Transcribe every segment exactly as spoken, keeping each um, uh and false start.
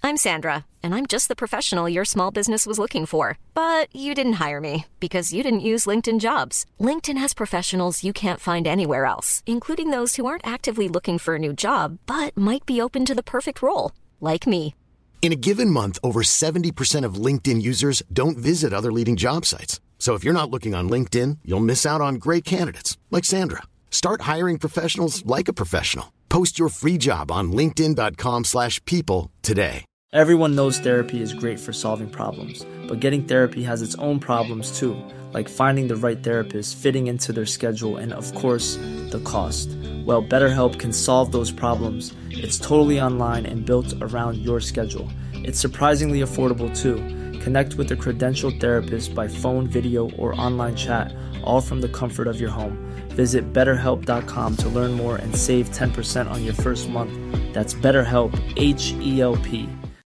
I'm Sandra, and I'm just the professional your small business was looking for. But you didn't hire me because you didn't use LinkedIn Jobs. LinkedIn has professionals you can't find anywhere else, including those who aren't actively looking for a new job, but might be open to the perfect role, like me. In a given month, over seventy percent of LinkedIn users don't visit other leading job sites. So if you're not looking on LinkedIn, you'll miss out on great candidates like Sandra. Start hiring professionals like a professional. Post your free job on linkedin dot com slash people today. Everyone knows therapy is great for solving problems, but getting therapy has its own problems too, like finding the right therapist, fitting into their schedule, and of course, the cost. Well, BetterHelp can solve those problems. It's totally online and built around your schedule. It's surprisingly affordable too. Connect with a credentialed therapist by phone, video, or online chat, all from the comfort of your home. Visit better help dot com to learn more and save ten percent on your first month. That's BetterHelp, H E L P.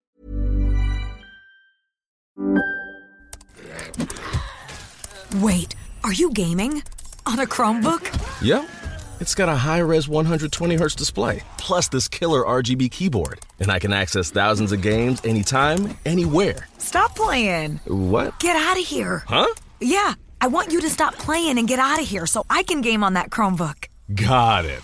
Wait, are you gaming? On a Chromebook? Yep. It's got a high-res one hundred twenty hertz display, plus this killer R G B keyboard. And I can access thousands of games anytime, anywhere. Stop playing. What? Get out of here. Huh? Yeah, I want you to stop playing and get out of here so I can game on that Chromebook. Got it.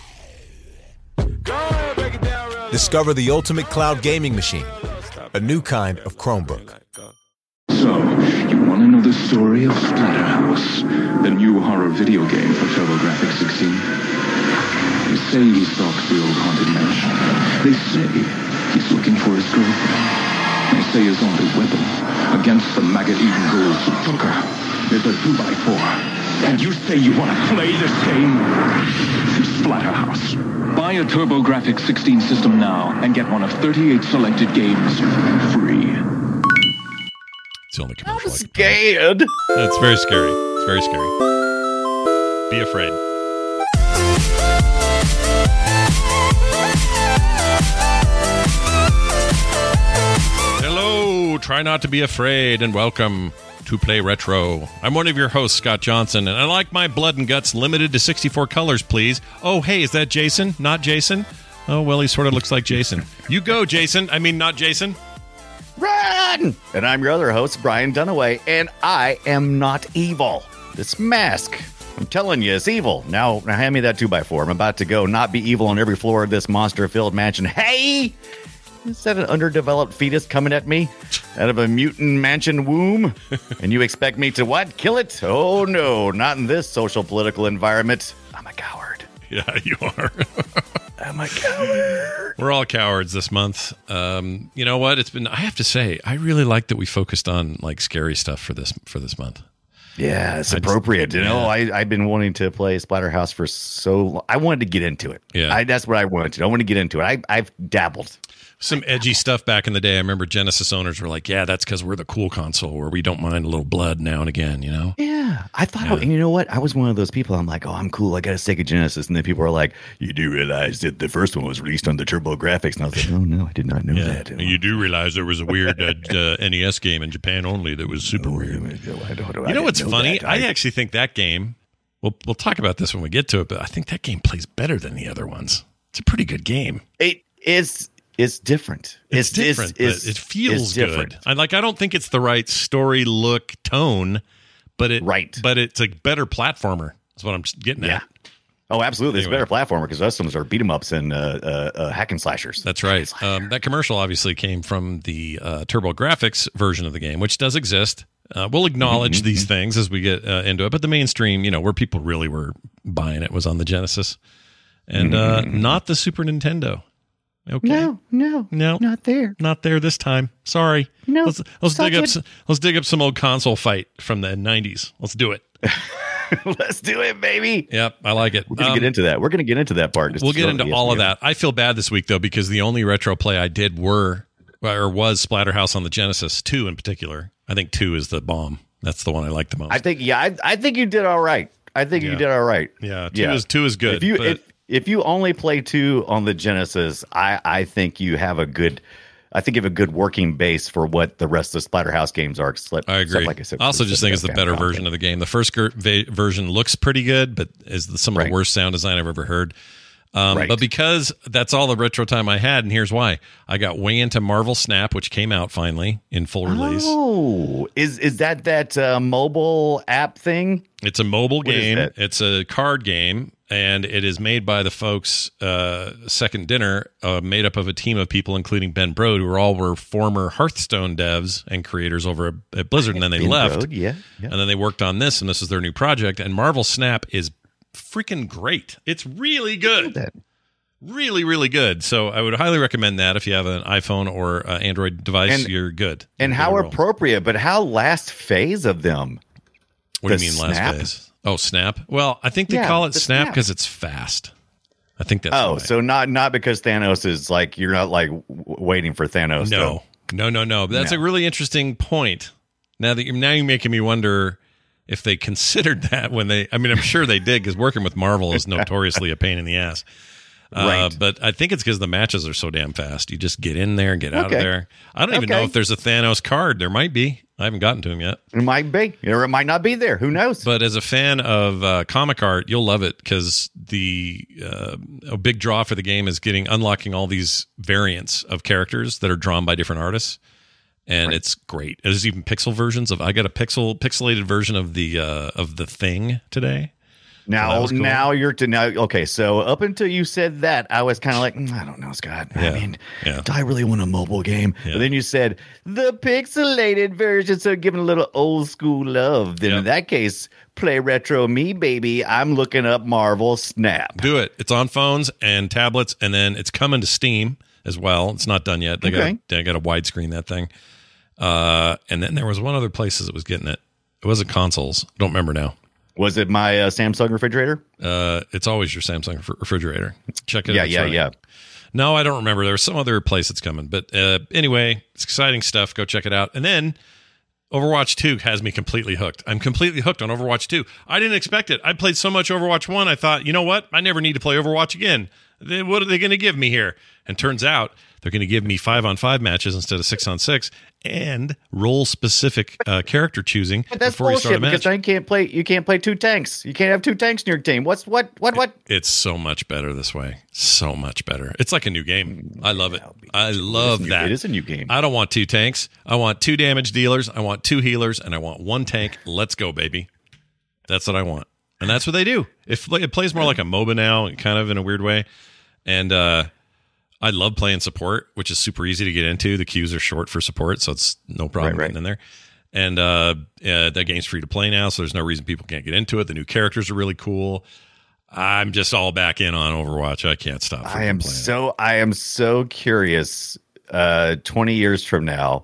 Discover the ultimate cloud gaming machine. A new kind of Chromebook. So, you want to know the story of Splatterhouse, the new horror video game for TurboGrafx sixteen? They say he stalks the old haunted mansion. They say he's looking for his girlfriend. They say his only weapon against the maggot-eating ghouls of Joker is a two by four. And you say you want to play this game? Splatterhouse. Buy a TurboGrafx sixteen system now and get one of thirty-eight selected games free. It's the only commercial. I'm scared. That's very scary. It's very scary. Be afraid. Hello, try not to be afraid, and welcome to Play Retro. I'm one of your hosts, Scott Johnson, and I like my blood and guts limited to sixty-four colors, please. Oh, hey, is that Jason? Not Jason? Oh, well, he sort of looks like Jason. You go, Jason. I mean, not Jason. Run! And I'm your other host, Brian Dunaway, and I am not evil. This mask, I'm telling you, it's evil. Now, now hand me that two by four. I'm about to go not be evil on every floor of this monster-filled mansion. Hey! Is that an underdeveloped fetus coming at me out of a mutant mansion womb? And you expect me to what? Kill it? Oh, no, not in this social political environment. I'm a coward. Yeah, you are. I'm a coward. We're all cowards this month. Um, you know what? It's been. I have to say, I really like that we focused on like scary stuff for this for this month. Yeah, it's I appropriate. Just, you know, yeah. I I've been wanting to play Splatterhouse for so long. I wanted to get into it. Yeah, I, that's what I wanted to. I want to get into it. I I've dabbled. Some edgy stuff back in the day. I remember Genesis owners were like, yeah, that's because we're the cool console where we don't mind a little blood now and again, you know? Yeah. I thought, yeah. and you know what? I was one of those people. I'm like, oh, I'm cool. I got a Sega Genesis. And then people are like, you do realize that the first one was released on the TurboGrafx. And I was like, oh, no, I did not know yeah. that. And you do realize there was a weird uh, uh, N E S game in Japan only that was super oh, weird. I don't, I you know what's know funny? I, I actually think that game, we'll, we'll talk about this when we get to it, but I think that game plays better than the other ones. It's a pretty good game. It is... It's different. It's, it's different. It's, but it feels good. I like. I don't think it's the right story, look, tone, but it. Right. But it's a better platformer. That's what I'm getting yeah. at. Oh, absolutely. Anyway. It's a better platformer because those ones are beat 'em ups and uh, uh, uh, hack and slashers. That's right. Um, that commercial obviously came from the uh, TurboGrafx version of the game, which does exist. Uh, we'll acknowledge mm-hmm. these things as we get uh, into it, but the mainstream, you know, where people really were buying it was on the Genesis, and mm-hmm. uh, not the Super Nintendo. Okay. No, no, no, not there. Not there this time. Sorry. No. Let's let's dig it. up some, let's dig up some old console fight from the nineties. Let's do it. Let's do it, baby. Yep, I like it. We're gonna um, get into that. We're gonna get into that part. We'll get into all of that. I feel bad this week though because the only retro play I did were or was Splatterhouse on the Genesis, two in particular. I think two is the bomb. That's the one I like the most. I think yeah, I, I think you did all right. I think yeah. you did all right. Yeah, two yeah. is two is good. If you but, if, If you only play two on the Genesis, I, I think you have a good, I think you have a good working base for what the rest of the Splatterhouse games are. I agree. Like I, said, I also just think it's the better version of the game. The first ver- version looks pretty good, but is the, some of right. the worst sound design I've ever heard. Um, Right. But because that's all the retro time I had, and here's why. I got way into Marvel Snap, which came out finally in full release. Oh, is is that that uh, mobile app thing? It's a mobile What is game. that? It's a card game, and it is made by the folks uh, Second Dinner, uh, made up of a team of people, including Ben Brode, who are all were former Hearthstone devs and creators over at Blizzard, and then they Ben left. Brode, yeah, yeah. And then they worked on this, and this is their new project. And Marvel Snap is freaking great. It's really good. That. Really, really good. So I would highly recommend that if you have an iPhone or uh, Android device. And- you're good. And You're how good to roll. appropriate, but how last phase of them? What do the you mean last snap? phase? Oh, Snap. Well, I think they Yeah, call it the Snap snap. because it's fast. I think that's Oh, why. so not not because Thanos is like you're not like w- waiting for Thanos. no, no, no, no. But that's No. a really interesting point. Now that you're now you're making me wonder if they considered that when they. I mean, I'm sure they did because working with Marvel is notoriously a pain in the ass. Uh, Right. But I think it's because the matches are so damn fast. You just get in there and get out Okay. of there. I don't even know Okay. if there's a Thanos card. There might be. I haven't gotten to him yet. It might be, or it might not be there. Who knows? But as a fan of uh, comic art, you'll love it because the uh, a big draw for the game is getting unlocking all these variants of characters that are drawn by different artists, and it's great. There's even pixel versions of. I got a pixel pixelated version of the uh, of the Thing today. So that now, was cool. now you're to now. Okay, so up until you said that, I was kind of like, mm, I don't know, Scott. Yeah. I mean, Yeah. do I really want a mobile game? Yeah. But then you said the pixelated version, so giving a little old school love. Then Yep. in that case, play retro me, baby. I'm looking up Marvel Snap. Do it. It's on phones and tablets, and then it's coming to Steam as well. It's not done yet. They Okay. got they got to widescreen that thing. Uh, and then there was one other place that was getting it. It wasn't consoles. I don't remember now. Was it my uh, Samsung refrigerator? Uh, it's always your Samsung fr- refrigerator. Check it. Yeah, out. It's yeah, running. yeah. No, I don't remember. There's some other place it's coming, but uh, anyway, it's exciting stuff. Go check it out. And then Overwatch two has me completely hooked. I'm completely hooked on Overwatch two. I didn't expect it. I played so much Overwatch one. I thought, you know what? I never need to play Overwatch again. They, what are they going to give me here? And turns out they're going to give me five on five matches instead of six on six, and role specific uh, character choosing But that's before you start a bullshit match. because I can't play. You can't play two tanks. You can't have two tanks in your team. What's what? What? What? It's so much better this way. So much better. It's like a new game. I love it. I love It is a new- that. it is a new game. I don't want two tanks. I want two damage dealers. I want two healers, and I want one tank. Let's go, baby. That's what I want. And that's what they do. It, it plays more like a MOBA now, kind of in a weird way. And uh, I love playing support, which is super easy to get into. The queues are short for support, so it's no problem Right, right. getting in there. And uh, uh, that game's free to play now, so there's no reason people can't get into it. The new characters are really cool. I'm just all back in on Overwatch. I can't stop. I am freaking playing it. so I am so curious. Uh, twenty years from now,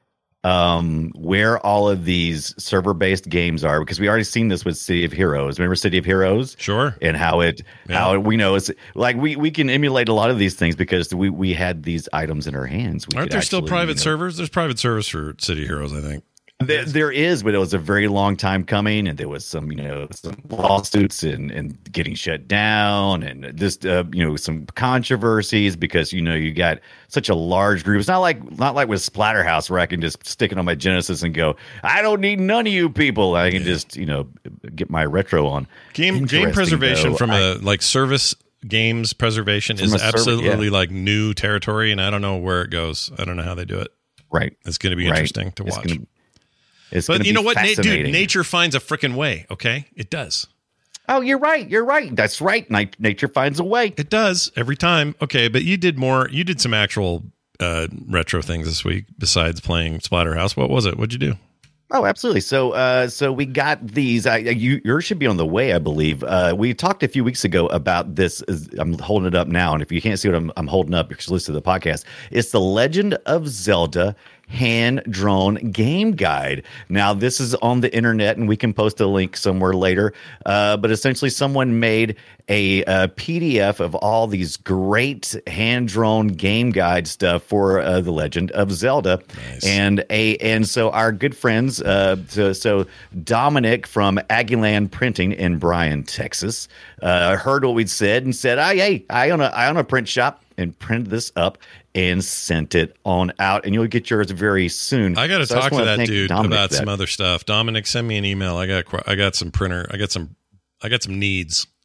um, where all of these server-based games are, because we already seen this with City of Heroes. Remember City of Heroes? Sure. And how it, Yeah. how we know it's like we we can emulate a lot of these things because we we had these items in our hands. We Aren't could there still actually, private you know- servers? There's private servers for City Heroes, I think. There, there is, but it was a very long time coming, and there was some, you know, some lawsuits and, and getting shut down, and just uh, you know, some controversies because you know you got such a large group. It's not like not like with Splatterhouse where I can just stick it on my Genesis and go, I don't need none of you people. I can just you know get my retro on. Game game Interesting, preservation though. from I- a like service games preservation From is a server, absolutely yeah. like new territory, and I don't know where it goes. I don't know how they do it. right. It's going to be Right. interesting to It's watch. gonna- It's But gonna you be know what, Na- dude? fascinating. Nature finds a freaking way. Okay, it does. Oh, you're right. You're right. That's right. Ni- Nature finds a way. It does every time. Okay, but you did more. You did some actual uh, retro things this week besides playing Splatterhouse. What was it? What'd you do? Oh, absolutely. So, uh, so we got these. Uh, you, yours should be on the way, I believe. Uh, we talked a few weeks ago about this. I'm holding it up now, and if you can't see what I'm, I'm holding up, because you listen to the podcast. It's the Legend of Zelda hand-drawn game guide. Now, this is on the internet, and we can post a link somewhere later. Uh, but essentially, someone made a, a P D F of all these great hand-drawn game guide stuff for uh, the Legend of Zelda, Nice. and a and so our good friends, uh, so, so Dominic from Aggieland Printing in Bryan, Texas, uh, heard what we'd said and said, "I hey, I own a I own a print shop," and printed this up and sent it on out, and you'll get yours very soon. I got to So just talk to wanna that thank dude Dominic about for some that. other stuff. Dominic, send me an email. I got qu- I got some printer. I got some I got some needs.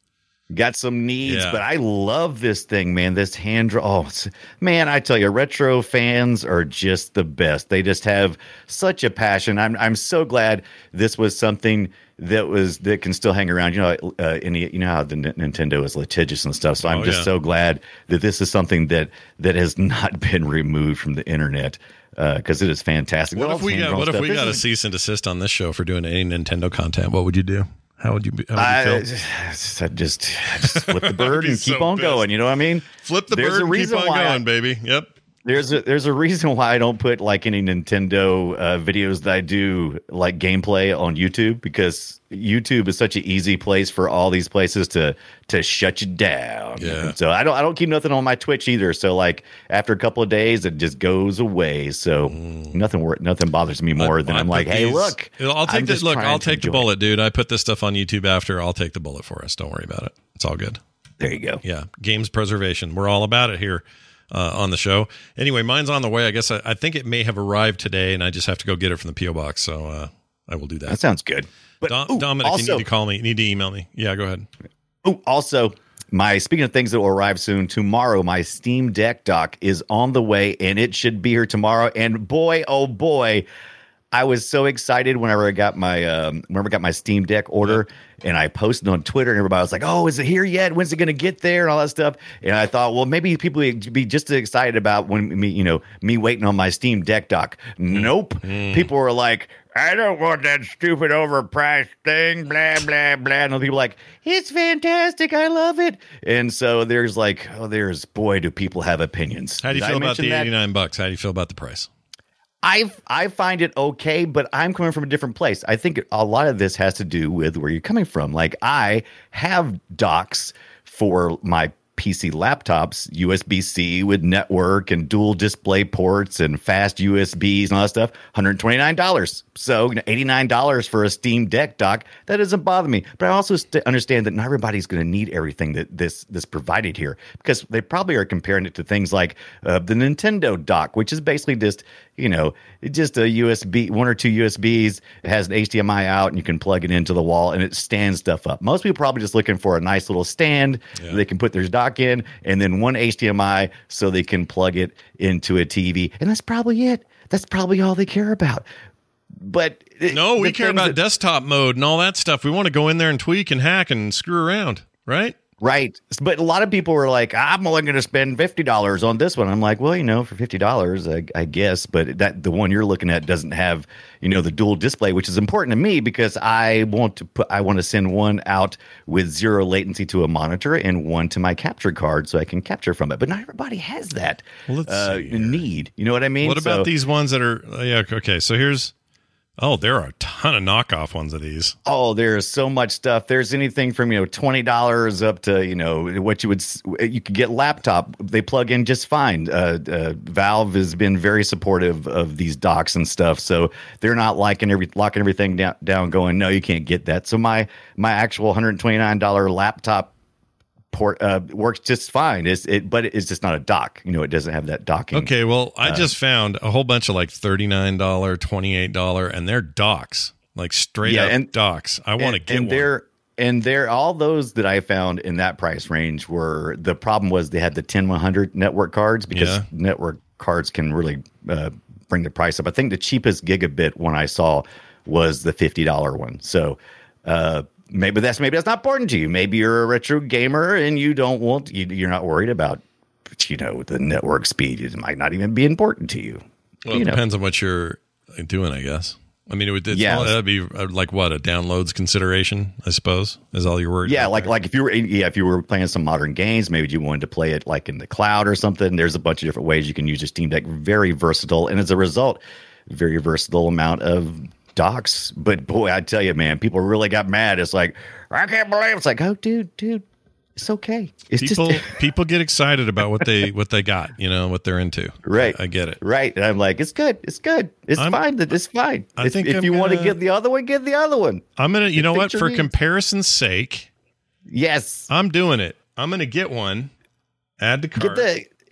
got some needs, Yeah. but I love this thing, man. This hand draw. Oh, it's- man, I tell you, retro fans are just the best. They just have such a passion. I'm I'm so glad this was something that was that can still hang around. You know, uh, in the, you know how the N- Nintendo is litigious and stuff. So I'm Oh, just yeah. so glad that this is something that that has not been removed from the internet because it is fantastic. What All if we hand got drawn what if stuff. we This got a is- cease and desist on this show for doing any Nintendo content? What would you do? How would you be? How would I, you feel? I just, just flip the bird be and keep so on pissed. going. You know what I mean? Flip the There's bird a and keep reason on why I- going, baby. Yep. There's a there's a reason why I don't put like any Nintendo uh, videos that I do like gameplay on YouTube, because YouTube is such an easy place for all these places to to shut you down. Yeah. So I don't I don't keep nothing on my Twitch either. So like after a couple of days, it just goes away. So nothing wor- nothing bothers me more I- than I I'm put like, hey, these- look, I'll take I'm the just look. trying I'll to take the enjoy it. bullet, dude. I put this stuff on YouTube after. I'll take the bullet for us. Don't worry about it. It's all good. There you go. Yeah, games preservation. We're all about it here uh, on the show. Anyway, mine's on the way. I guess I, I think it may have arrived today, and I just have to go get it from the P O box. So uh, I will do that. That sounds good. But Dom- ooh, Dominic, also, you need to call me. You need to email me. Yeah, go ahead. Oh, also, my speaking of things that will arrive soon, tomorrow my Steam Deck dock is on the way, and it should be here tomorrow. And boy, oh boy, I was so excited whenever I got my um, whenever I got my Steam Deck order, and I posted on Twitter, and everybody was like, "Oh, is it here yet? When's it going to get there?" and all that stuff. And I thought, well, maybe people would be just as excited about when me, you know, me waiting on my Steam Deck dock. Nope, people were like, I don't want that stupid overpriced thing, blah, blah, blah. And other people are like, it's fantastic. I love it. And so there's like, oh, there's, boy, do people have opinions. How do you Did I feel about mention the that? eighty-nine bucks? How do you feel about the price? I I find it okay, but I'm coming from a different place. I think a lot of this has to do with where you're coming from. Like I have docks for my P C laptops, U S B C with network and dual display ports and fast U S Bs and all that stuff, one hundred twenty-nine dollars. So you know, eighty-nine dollars for a Steam Deck dock, that doesn't bother me. But I also st- understand that not everybody's going to need everything that this this provided here, because they probably are comparing it to things like uh, the Nintendo dock, which is basically just, you know, just a U S B, one or two U S Bs. It has an H D M I out, and you can plug it into the wall, and it stands stuff up. Most people are probably just looking for a nice little stand Yeah. that they can put their dock in, and then one H D M I so they can plug it into a T V. And that's probably it. That's probably all they care about. But No, we the care things about that- desktop mode and all that stuff. We want to go in there and tweak and hack and screw around, right? Right. But a lot of people were like, I'm only going to spend fifty dollars on this one. I'm like, well, you know, for fifty dollars, I, I guess. But that the one you're looking at doesn't have, you know, the dual display, which is important to me because I want to put, I want to send one out with zero latency to a monitor and one to my capture card so I can capture from it. But not everybody has that Well, let's uh, see here. need. You know what I mean? What about So- these ones that are, uh, yeah, okay. So here's, oh, there are a ton of knockoff ones of these. Oh, there's so much stuff. There's anything from, you know, twenty dollars up to, you know, what you would, s- you could get laptop. They plug in just fine. Uh, uh, Valve has been very supportive of these docks and stuff. So they're not liking every, locking everything down, down going, no, you can't get that. So my, my actual one hundred twenty-nine dollars laptop port uh, works just fine. It's, it, but it's just not a dock. You know, it doesn't have that docking. Okay, well, I Uh, just found a whole bunch of like thirty-nine dollars, twenty-eight dollars, and they're docks, like straight Yeah, up and- docks. I want to and, get and one. they're and they're all those that I found in that price range were, the problem was they had the ten one hundred network cards, because Yeah. network cards can really uh, bring the price up. I think the cheapest gigabit one I saw was the fifty dollars one. So uh, maybe that's maybe that's not important to you. Maybe you're a retro gamer and you don't want you, you're not worried about, you know, the network speed. It might not even be important to you. Well, it you know. depends on what you're doing, I guess. I mean, it would it's Yeah. all, that'd be uh, like what, a downloads consideration, I suppose, is all you're worried Yeah, about like there. like if you were yeah if you were playing some modern games, maybe you wanted to play it like in the cloud or something. There's a bunch of different ways you can use your Steam Deck. Very versatile, and as a result, very versatile amount of docks. But boy, I tell you, man, people really got mad. It's like, I can't believe it's like, oh, dude, dude, it's okay. It's people just people get excited about what they what they got, you know, what they're into. right. I, I get it. Right, and I'm like, it's good, it's good, it's I'm- fine. That it's fine. I If- think if I'm you want to gonna- get the other one, get the other one. I'm gonna, you know what? Picture For needs. comparison's sake, Yes. I'm doing it. I'm gonna get one. Add to Get cart. the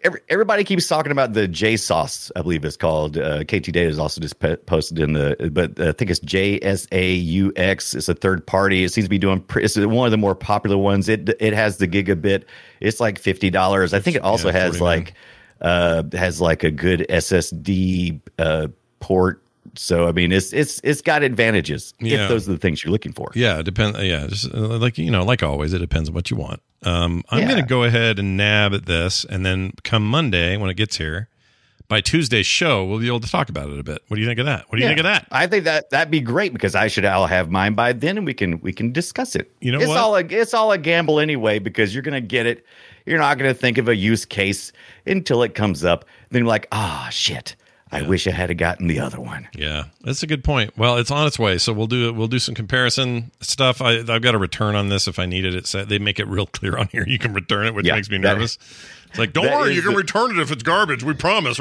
every, everybody keeps talking about the J Sauce, I believe it's called. Uh, K T Data is also just pe- posted in the, but I think it's J S A U X. It's a third party. It seems to be doing. Pre- it's one of the more popular ones. It it has the gigabit. It's like fifty dollars. I think it also yeah, has like uh, has like a good S S D uh, port. So I mean, it's it's it's got advantages yeah. if those are the things you're looking for. Yeah, depend. Yeah, just uh, like you know, like always, it depends on what you want. Um, I'm Yeah. going to go ahead and nab at this, and then come Monday when it gets here, by Tuesday's show, we'll be able to talk about it a bit. What do you think of that? What do you Yeah. think of that? I think that that'd be great because I should I'll have mine by then, and we can we can discuss it. You know it's what? all a, it's all a gamble anyway because you're gonna get it. You're not gonna think of a use case until it comes up. Then you're like, ah, shit. I wish I had gotten the other one. Yeah, that's a good point. Well, it's on its way, so we'll do we'll do some comparison stuff. I, I've got a return on this if I needed it. So they make it real clear on here. You can return it, which Yeah, makes me that- nervous. It's like, don't that worry, is you can the- return it if it's garbage. We promise.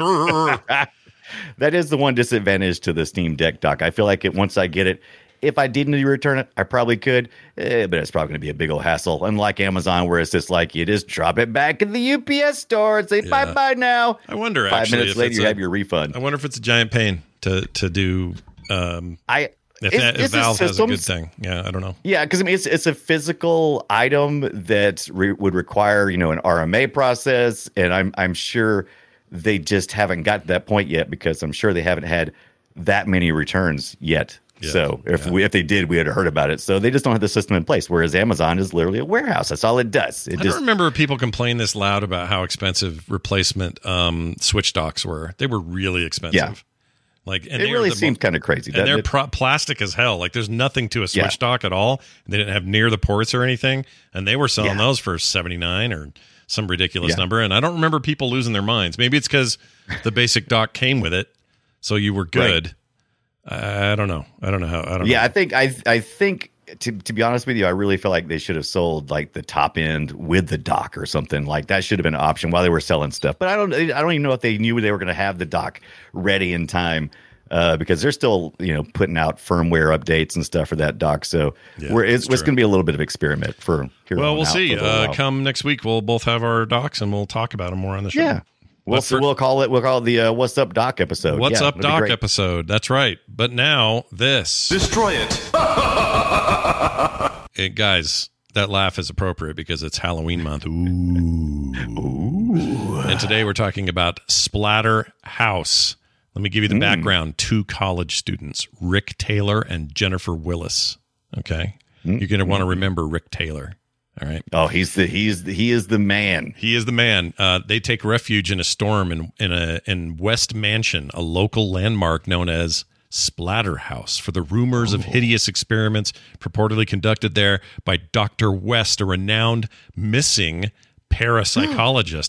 That is the one disadvantage to the Steam Deck dock. I feel like it once I get it, if I did need to return it, I probably could, eh, but it's probably going to be a big old hassle. Unlike Amazon, where it's just like you just drop it back in the U P S store and say Yeah. bye bye now. I wonder. Five actually, minutes if later, it's you a- have your refund. I wonder if it's a giant pain to to do. Um, I if, it's- that, if it's a Valve has a good systems- thing, yeah, I don't know. Yeah, because I mean, it's it's a physical item that re- would require you know an R M A process, and I'm I'm sure they just haven't got to that point yet because I'm sure they haven't had that many returns yet. Yeah, so if yeah. we if they did, we had heard about it. So they just don't have the system in place. Whereas Amazon is literally a warehouse. That's all it does. It I just don't remember people complain this loud about how expensive replacement um, switch docks were. They were really expensive. Yeah. Like, and it they are really the seems mo- kind of crazy. And doesn't they're it? pro- plastic as hell. Like, there's nothing to a switch Yeah. dock at all. They didn't have near the ports or anything, and they were selling Yeah. those for seventy-nine or some ridiculous Yeah. number. And I don't remember people losing their minds. Maybe it's because the basic dock came with it, so you were good. I don't know. I don't know how. I don't. Yeah, know. I think I I think to to be honest with you, I really feel like they should have sold like the top end with the dock or something. Like that should have been an option while they were selling stuff. But I don't I don't even know if they knew they were going to have the dock ready in time. Uh, because they're still, you know, putting out firmware updates and stuff for that dock. So Yeah, we're, it's, that's it's true. going to be a little bit of experiment for here. Well, on we'll out see. for a little Uh, while. come next week, we'll both have our docs and we'll talk about them more on the show. Yeah. We'll, But for- we'll call it, we'll call it the uh, What's Up Doc episode. What's Yeah, Up it'll be Doc great. episode. That's right. But now this. Destroy it. Eh, guys, that laugh is appropriate because it's Halloween month. Ooh. Ooh. And today we're talking about Splatter House. Let me give you the Mm. background. Two college students, Rick Taylor and Jennifer Willis. Okay. Mm. You're going to want to remember Rick Taylor. All right. Oh, he's the he's the, he is the man. He is the man. Uh, they take refuge in a storm in in a in West Mansion, a local landmark known as Splatter House, for the rumors of hideous experiments purportedly conducted there by Doctor West, a renowned missing parapsychologist.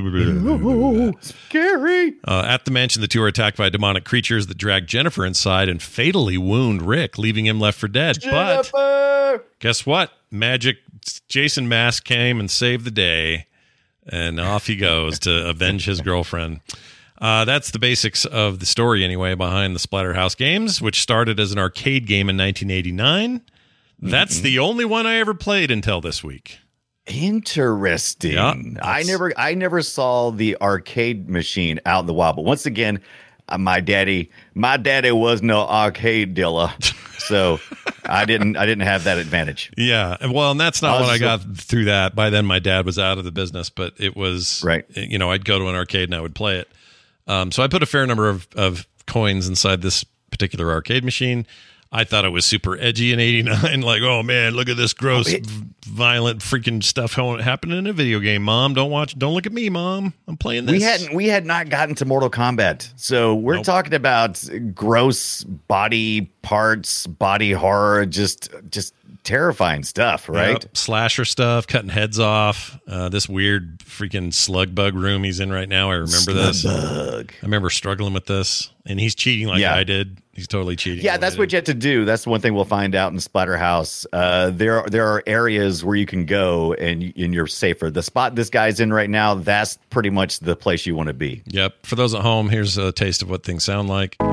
Ooh. Scary. Uh, at the mansion, the two are attacked by demonic creatures that drag Jennifer inside and fatally wound Rick, leaving him left for dead. But Jennifer! guess what? Magic Jason Mask came and saved the day, and off he goes to avenge his girlfriend. Uh, that's the basics of the story, anyway, behind the Splatterhouse games, which started as an arcade game in nineteen eighty-nine. That's Mm-hmm. the only one I ever played until this week. Interesting. Yeah, I that's- never I never saw the arcade machine out in the wild, but once again, uh, my daddy my daddy was no arcade dealer. So I didn't I didn't have that advantage. Yeah, and well, and that's not I was when I so- got through that. By then, my dad was out of the business, but it was Right. You know, I'd go to an arcade and I would play it. Um, so I put a fair number of, of coins inside this particular arcade machine. I thought it was super edgy in eighty-nine. Like, oh man, look at this gross, Oh, it- v- violent, freaking stuff ho- happening in a video game. Mom, don't watch. Don't look at me, Mom. I'm playing this. We hadn't we had not gotten to Mortal Kombat. So we're Nope. talking about gross body parts, body horror, just just terrifying stuff, right? Yep. Slasher stuff, cutting heads off. Uh, this weird freaking slug bug room he's in right now. I remember this. Bug. I remember struggling with this, and he's cheating like Yeah. I did. He's totally cheating. Yeah, like that's I what did. you have to do. That's the one thing we'll find out in Splatterhouse. Uh, there, there are areas where you can go and, y- and you're safer. The spot this guy's in right now, that's pretty much the place you want to be. Yep. For those at home, here's a taste of what things sound like. Some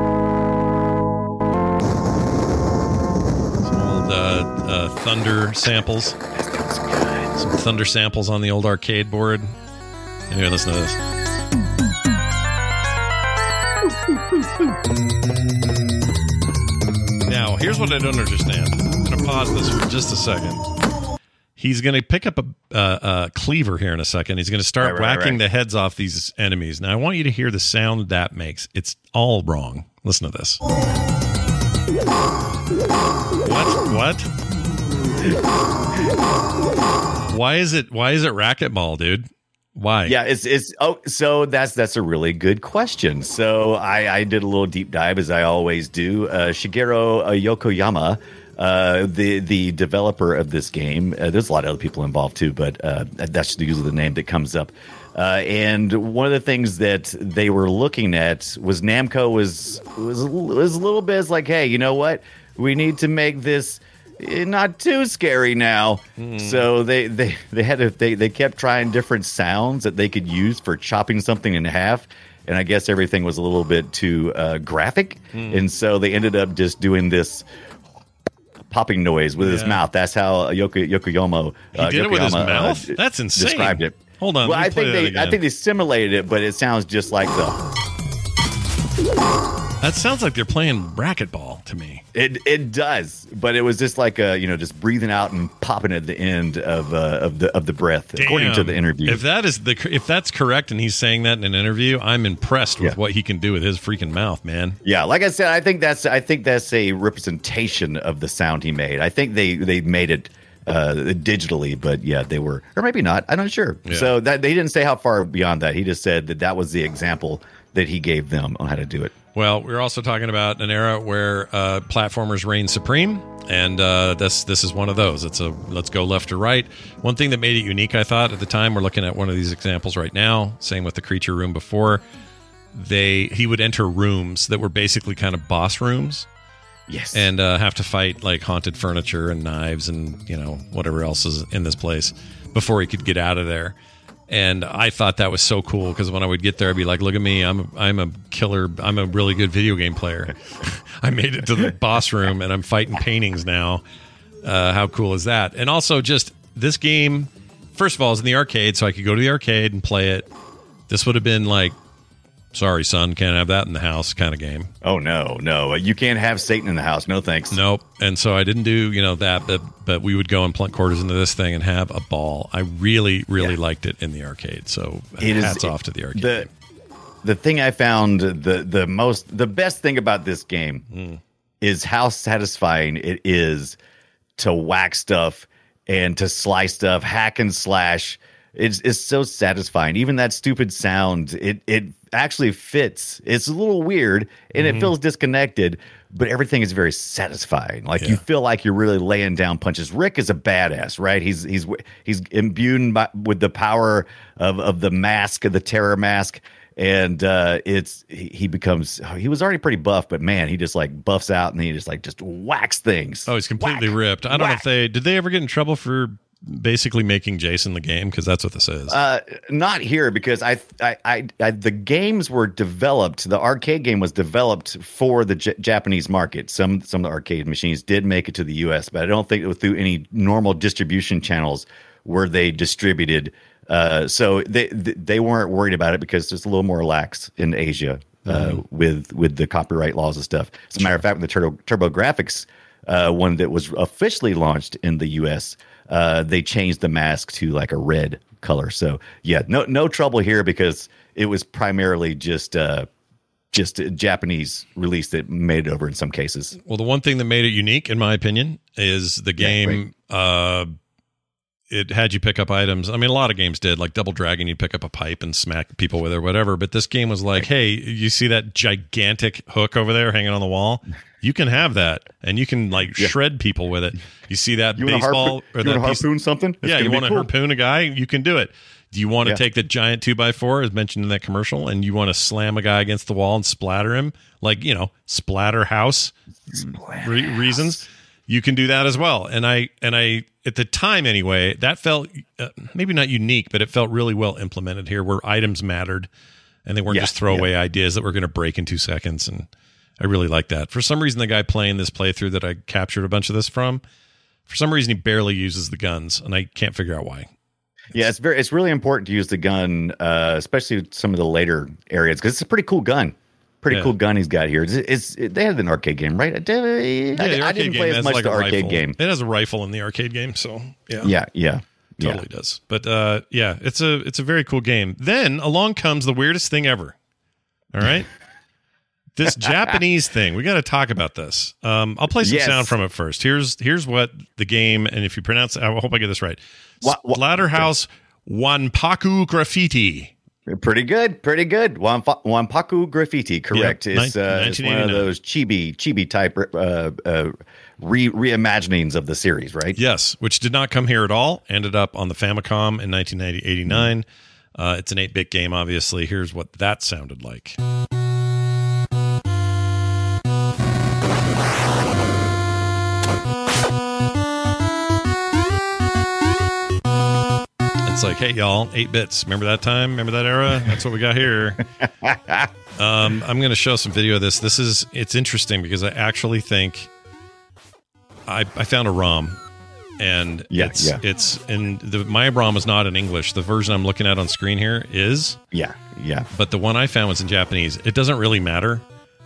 old uh, uh, thunder samples. Some thunder samples on the old arcade board. Anyway, listen to this. Now, here's what I don't understand. I'm going to pause this for just a second. He's going to pick up a, uh, a cleaver here in a second. He's going to start right, right, whacking right. the heads off these enemies. Now, I want you to hear the sound that makes. It's all wrong. Listen to this. What? What? Why is it? Why is it racquetball, dude? Why? Yeah, it's it's oh, so that's that's a really good question. So I, I did a little deep dive, as I always do. Uh, Shigeru uh, Yokoyama, uh, the the developer of this game. Uh, there's a lot of other people involved too, but uh, that's usually the name that comes up. Uh, and one of the things that they were looking at was Namco was was was a little bit like, hey, you know what? We need to make this not too scary now. Mm. So they, they, they had to, they, they kept trying different sounds that they could use for chopping something in half. And I guess everything was a little bit too uh, graphic. Mm. And so they ended up just doing this popping noise with yeah. his mouth. That's how Yoko, Yokoyama, he uh, did Yokoyama, it with his mouth? Uh, That's insane. Described it. Hold on. Well, I think they, I think they simulated it, but it sounds just like the. That sounds like they're playing racquetball to me. It it does, but it was just like a, you know, just breathing out and popping at the end of uh, of the of the breath, Damn. according to the interview. If that is the if that's correct and he's saying that in an interview, I'm impressed with Yeah. what he can do with his freaking mouth, man. Yeah, like I said, I think that's I think that's a representation of the sound he made. I think they they made it uh, digitally, but yeah, they were, or maybe not. I'm not sure. Yeah. So that they didn't say how far beyond that. He just said that that was the example that he gave them on how to do it. Well, we're also talking about an era where uh, platformers reign supreme, and uh, this this is one of those. It's a let's go left or right. One thing that made it unique, I thought, at the time, we're looking at one of these examples right now, same with the creature room before, they he would enter rooms that were basically kind of boss rooms. Yes. And uh, have to fight like haunted furniture and knives and, you know, whatever else is in this place before he could get out of there. And I thought that was so cool because when I would get there, I'd be like, look at me. I'm a, I'm a killer. I'm a really good video game player. I made it to the boss room and I'm fighting paintings now. Uh, how cool is that? And also just this game, first of all, is in the arcade, so I could go to the arcade and play it. This would have been like, sorry, son, can't have that in the house kind of game. Oh, no, no. You can't have Satan in the house. No, thanks. Nope. And so I didn't do, you know, that, but, but we would go and plunk quarters into this thing and have a ball. I really, really yeah. liked it in the arcade. So it hats is, off to the arcade. The, the thing I found, the, the most, the best thing about this game mm. is how satisfying it is to whack stuff and to slice stuff, hack and slash. It's it's so satisfying. Even that stupid sound, it it actually fits. It's a little weird and mm-hmm. it feels disconnected, but everything is very satisfying. Like yeah. you feel like you're really laying down punches. Rick is a badass, right? He's he's he's imbued by, with the power of of the mask, of the terror mask, and uh, it's he, he becomes. He was already pretty buff, but man, he just like buffs out and he just like just whacks things. Oh, he's completely Whack, ripped. I don't whack. know if they did. They ever get in trouble for basically making Jason the game, because that's what this is. Uh, not here, because I, I, I, I, the games were developed. The arcade game was developed for the J- Japanese market. Some, some of the arcade machines did make it to the U S, but I don't think it was through any normal distribution channels were they distributed. Uh, so they, they weren't worried about it because it's a little more lax in Asia uh, mm-hmm. with, with the copyright laws and stuff. As a matter of fact, with the Turbo, TurboGrafx uh, one that was officially launched in the U S, Uh, they changed the mask to like a red color. So yeah, no no trouble here because it was primarily just uh, just a Japanese release that made it over in some cases. Well, the one thing that made it unique, in my opinion, is the game. Yeah, uh, it had you pick up items. I mean, a lot of games did, like Double Dragon. You pick up a pipe and smack people with it or whatever. But this game was like, hey, you see that gigantic hook over there hanging on the wall? You can have that, and you can like yeah. shred people with it. You see that you baseball harpo- or you that want piece- to harpoon something? It's yeah, you want to cool. harpoon a guy? You can do it. Do you want to yeah. take the giant two by four, as mentioned in that commercial, and you want to slam a guy against the wall and splatter him, like, you know, splatter house Splatter re- house. reasons? You can do that as well. And I and I at the time anyway, that felt uh, maybe not unique, but it felt really well implemented here, where items mattered, and they weren't yeah, just throwaway yeah. ideas that were going to break in two seconds. And I really like that. For some reason, the guy playing this playthrough that I captured a bunch of this from, for some reason, he barely uses the guns, and I can't figure out why. Yeah, it's very it's really important to use the gun, uh, especially some of the later areas, because it's a pretty cool gun. Pretty Yeah. cool gun he's got here. It's, it's it, they had an arcade game, right? I, did, Yeah, I, the I arcade didn't game play as has much like the a arcade rifle. game. It has a rifle in the arcade game, so yeah, Yeah, yeah, totally yeah. does. But uh, yeah, it's a it's a very cool game. Then along comes the weirdest thing ever. All right, this Japanese thing. We got to talk about this. Um, I'll play some Yes. sound from it first. Here's here's what the game, and if you pronounce, I hope I get this right. Wa- wa- Splatterhouse Wanpaku Graffiti. Pretty good, pretty good. Wanpa- Wanpaku Graffiti, correct? Yeah, it's, uh, it's one of nineteen eighty-nine. those chibi chibi type uh, uh, re reimaginings of the series, right? Yes, which did not come here at all. Ended up on the Famicom in nineteen eighty-nine. Uh, it's an eight-bit game, obviously. Here's what that sounded like. It's like, hey, y'all, eight bits. Remember that time? Remember that era? That's what we got here. um, I'm going to show some video of this. This is, it's interesting because I actually think I, I found a ROM. And Yeah, it's yeah. it's and the my ROM is not in English. The version I'm looking at on screen here is, Yeah, yeah. but the one I found was in Japanese. It doesn't really matter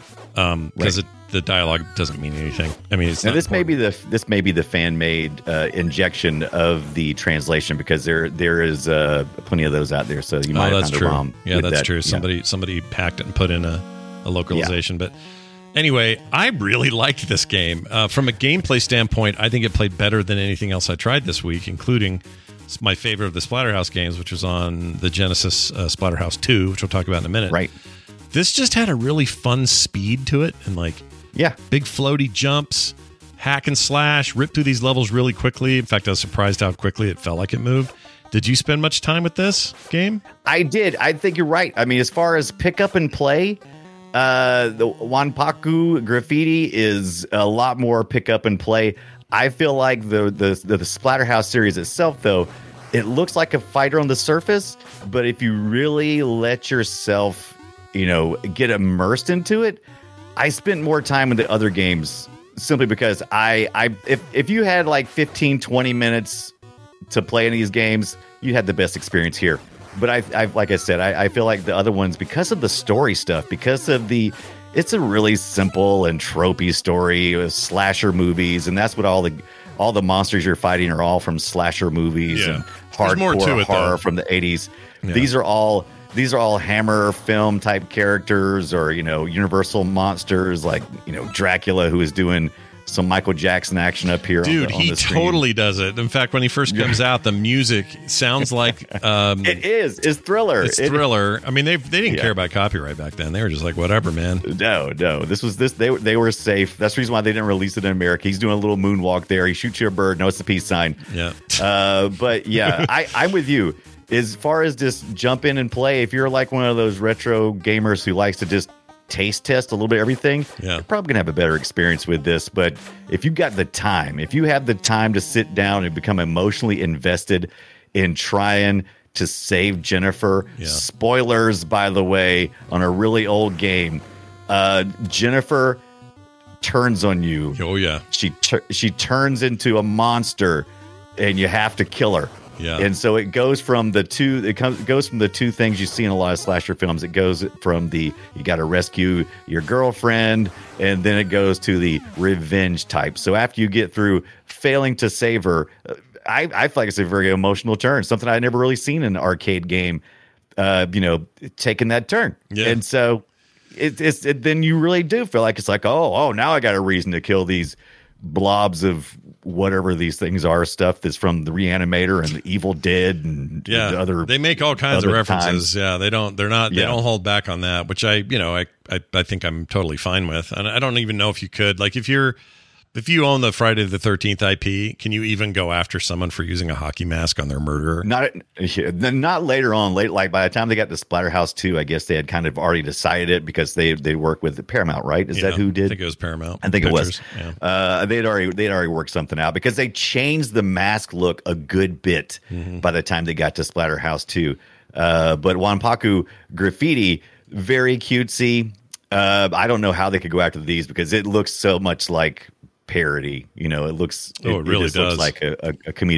um because Right. it the dialogue doesn't mean anything. I mean, it's Now not this may important. be the this may be the fan made uh, injection of the translation, because there there is uh, plenty of those out there. So you might Oh, have that's found true. a ROM. Yeah, with that's that. true. Yeah. Somebody somebody packed it and put in a, a localization. But anyway, I really liked this game. Uh, from a gameplay standpoint, I think it played better than anything else I tried this week, including my favorite of the Splatterhouse games, which was on the Genesis uh, Splatterhouse two, which we'll talk about in a minute. Right. This just had a really fun speed to it, and like Yeah. big floaty jumps, hack and slash, rip through these levels really quickly. In fact, I was surprised how quickly it felt like it moved. Did you spend much time with this game? I did. I think you're right. I mean, as far as pick up and play, uh, the Wanpaku Graffiti is a lot more pick up and play. I feel like the the the, the Splatterhouse series itself, though, it looks like a fighter on the surface, but if you really let yourself, you know, get immersed into it, I spent more time in the other games simply because I I if if you had like fifteen, twenty minutes to play in these games, you had the best experience here. But I, I like I said, I, I feel like the other ones, because of the story stuff, because of the, it's a really simple and tropey story of slasher movies, and that's what all the all the monsters you're fighting are all from slasher movies Yeah. and There's more to hardcore it, horror though. from the eighties. Yeah. These are all these are all Hammer film type characters, or you know, Universal monsters like you know Dracula, who is doing some Michael Jackson action up here. Dude, on the, on he the screen. totally does it. In fact, when he first comes out, the music sounds like um, It is. It's Thriller. it's It- Thriller. I mean, they they didn't Yeah. care about copyright back then. They were just like, whatever, man. No, no. This was this. They were they were safe. That's the reason why they didn't release it in America. He's doing a little moonwalk there. He shoots you a bird. No, it's a peace sign. Yeah. Uh, but yeah, I, I'm with you. As far as just jump in and play, if you're like one of those retro gamers who likes to just taste test a little bit of everything, Yeah. you're probably gonna have a better experience with this. But if you got the time, if you have the time to sit down and become emotionally invested in trying to save Jennifer, Yeah. spoilers, by the way, on a really old game, uh, Jennifer turns on you. Oh yeah. She tur- she turns into a monster, and you have to kill her. Yeah. And so it goes from the two. It comes it goes from the two things you see in a lot of slasher films. It goes from the you got to rescue your girlfriend, and then it goes to the revenge type. So after you get through failing to save her, uh, I I feel like it's a very emotional turn. Something I never really seen in an arcade game. Uh, you know, taking that turn. Yeah. And so it, it's it, then you really do feel like it's like oh oh now I got a reason to kill these blobs of whatever these things are, stuff that's from the Reanimator and the Evil Dead and Yeah, the other. they make all kinds of other references. times. Yeah, they don't. They're not. They Yeah. don't hold back on that, which I, you know, I, I, I think I'm totally fine with. And I don't even know if you could, like, if you're, if you own the Friday the thirteenth I P, can you even go after someone for using a hockey mask on their murderer? Not then not later on. Late like by the time they got to Splatterhouse two, I guess they had kind of already decided it because they they work with Paramount, right? Is Yeah, that who did? I think it was Paramount. I think Pictures. it was. Yeah. Uh, they'd already they'd already worked something out because they changed the mask look a good bit Mm-hmm. by the time they got to Splatterhouse two. Uh, but Wanpaku Graffiti, very cutesy. Uh, I don't know how they could go after these because it looks so much like parody. You know, it looks. Oh, it really just looks does. like a, a, a comedic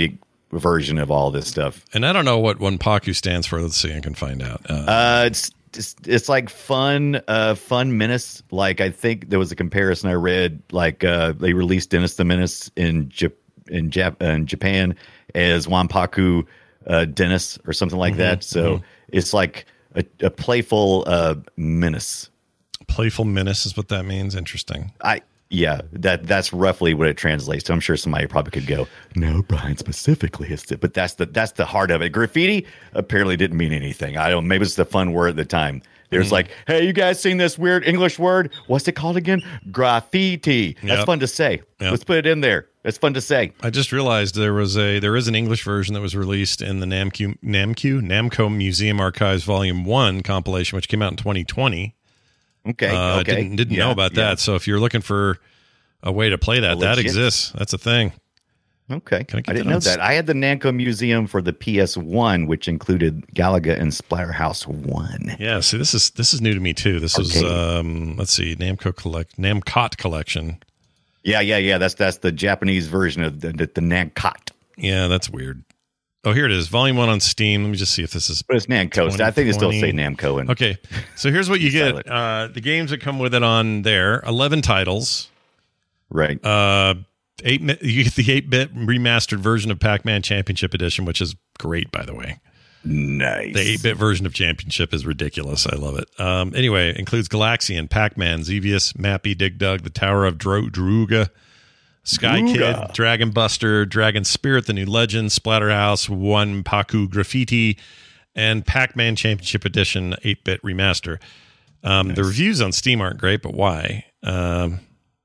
version of all this stuff. And I don't know what Wanpaku stands for. Let's see, I can find out. Uh, Uh, it's, it's it's like fun, uh, fun menace. Like I think there was a comparison I read. Like uh, they released Dennis the Menace in Jap- in, Jap- in Japan as Wanpaku uh, Dennis or something like Mhm, that. So mhm. it's like a, a playful uh, menace. Playful menace is what that means. Interesting. I yeah, that that's roughly what it translates to. I'm sure somebody probably could go, no, Brian specifically is it, but that's the that's the heart of it. Graffiti apparently didn't mean anything. I don't. Maybe it's the fun word at the time. There's Mm. like, hey, you guys seen this weird English word? What's it called again? Graffiti. That's Yep. fun to say. Yep. Let's put it in there. It's fun to say. I just realized there was a there is an English version that was released in the Namco Namco Namco Museum Archives Volume One compilation, which came out in twenty twenty. Okay. Uh, okay. Didn't didn't Yeah, know about yeah. that. So if you're looking for a way to play that, that Legit. exists. That's a thing. Okay. Can I I, get didn't that know on that. I had the Namco Museum for the P S one, which included Galaga and Splatterhouse one. Yeah. See, this is this is new to me too. This was Okay. um, let's see, Namco collect Namcot collection. Yeah, yeah, yeah. That's that's the Japanese version of the, the, the Namcot. Yeah, that's weird. Oh, here it is. Volume one on Steam. Let me just see if this is. But it's Namco. So I think they still say twenty. Namco. And Okay, so here's what you Silent. get. Uh, the games that come with it on there: eleven titles. Right. Uh, eight. mi- You get the eight-bit remastered version of Pac-Man Championship Edition, which is great, by the way. Nice. The eight-bit version of Championship is ridiculous. I love it. Um, anyway, it includes Galaxian, Pac-Man, Xevious, Mappy, Dig Dug, the Tower of Dro- Druga, Sky Druga. Kid, Dragon Buster, Dragon Spirit, the New Legend, Splatterhouse, One Paku Graffiti, and Pac-Man Championship Edition eight-bit remaster. Um, The reviews on Steam aren't great, but why? Um,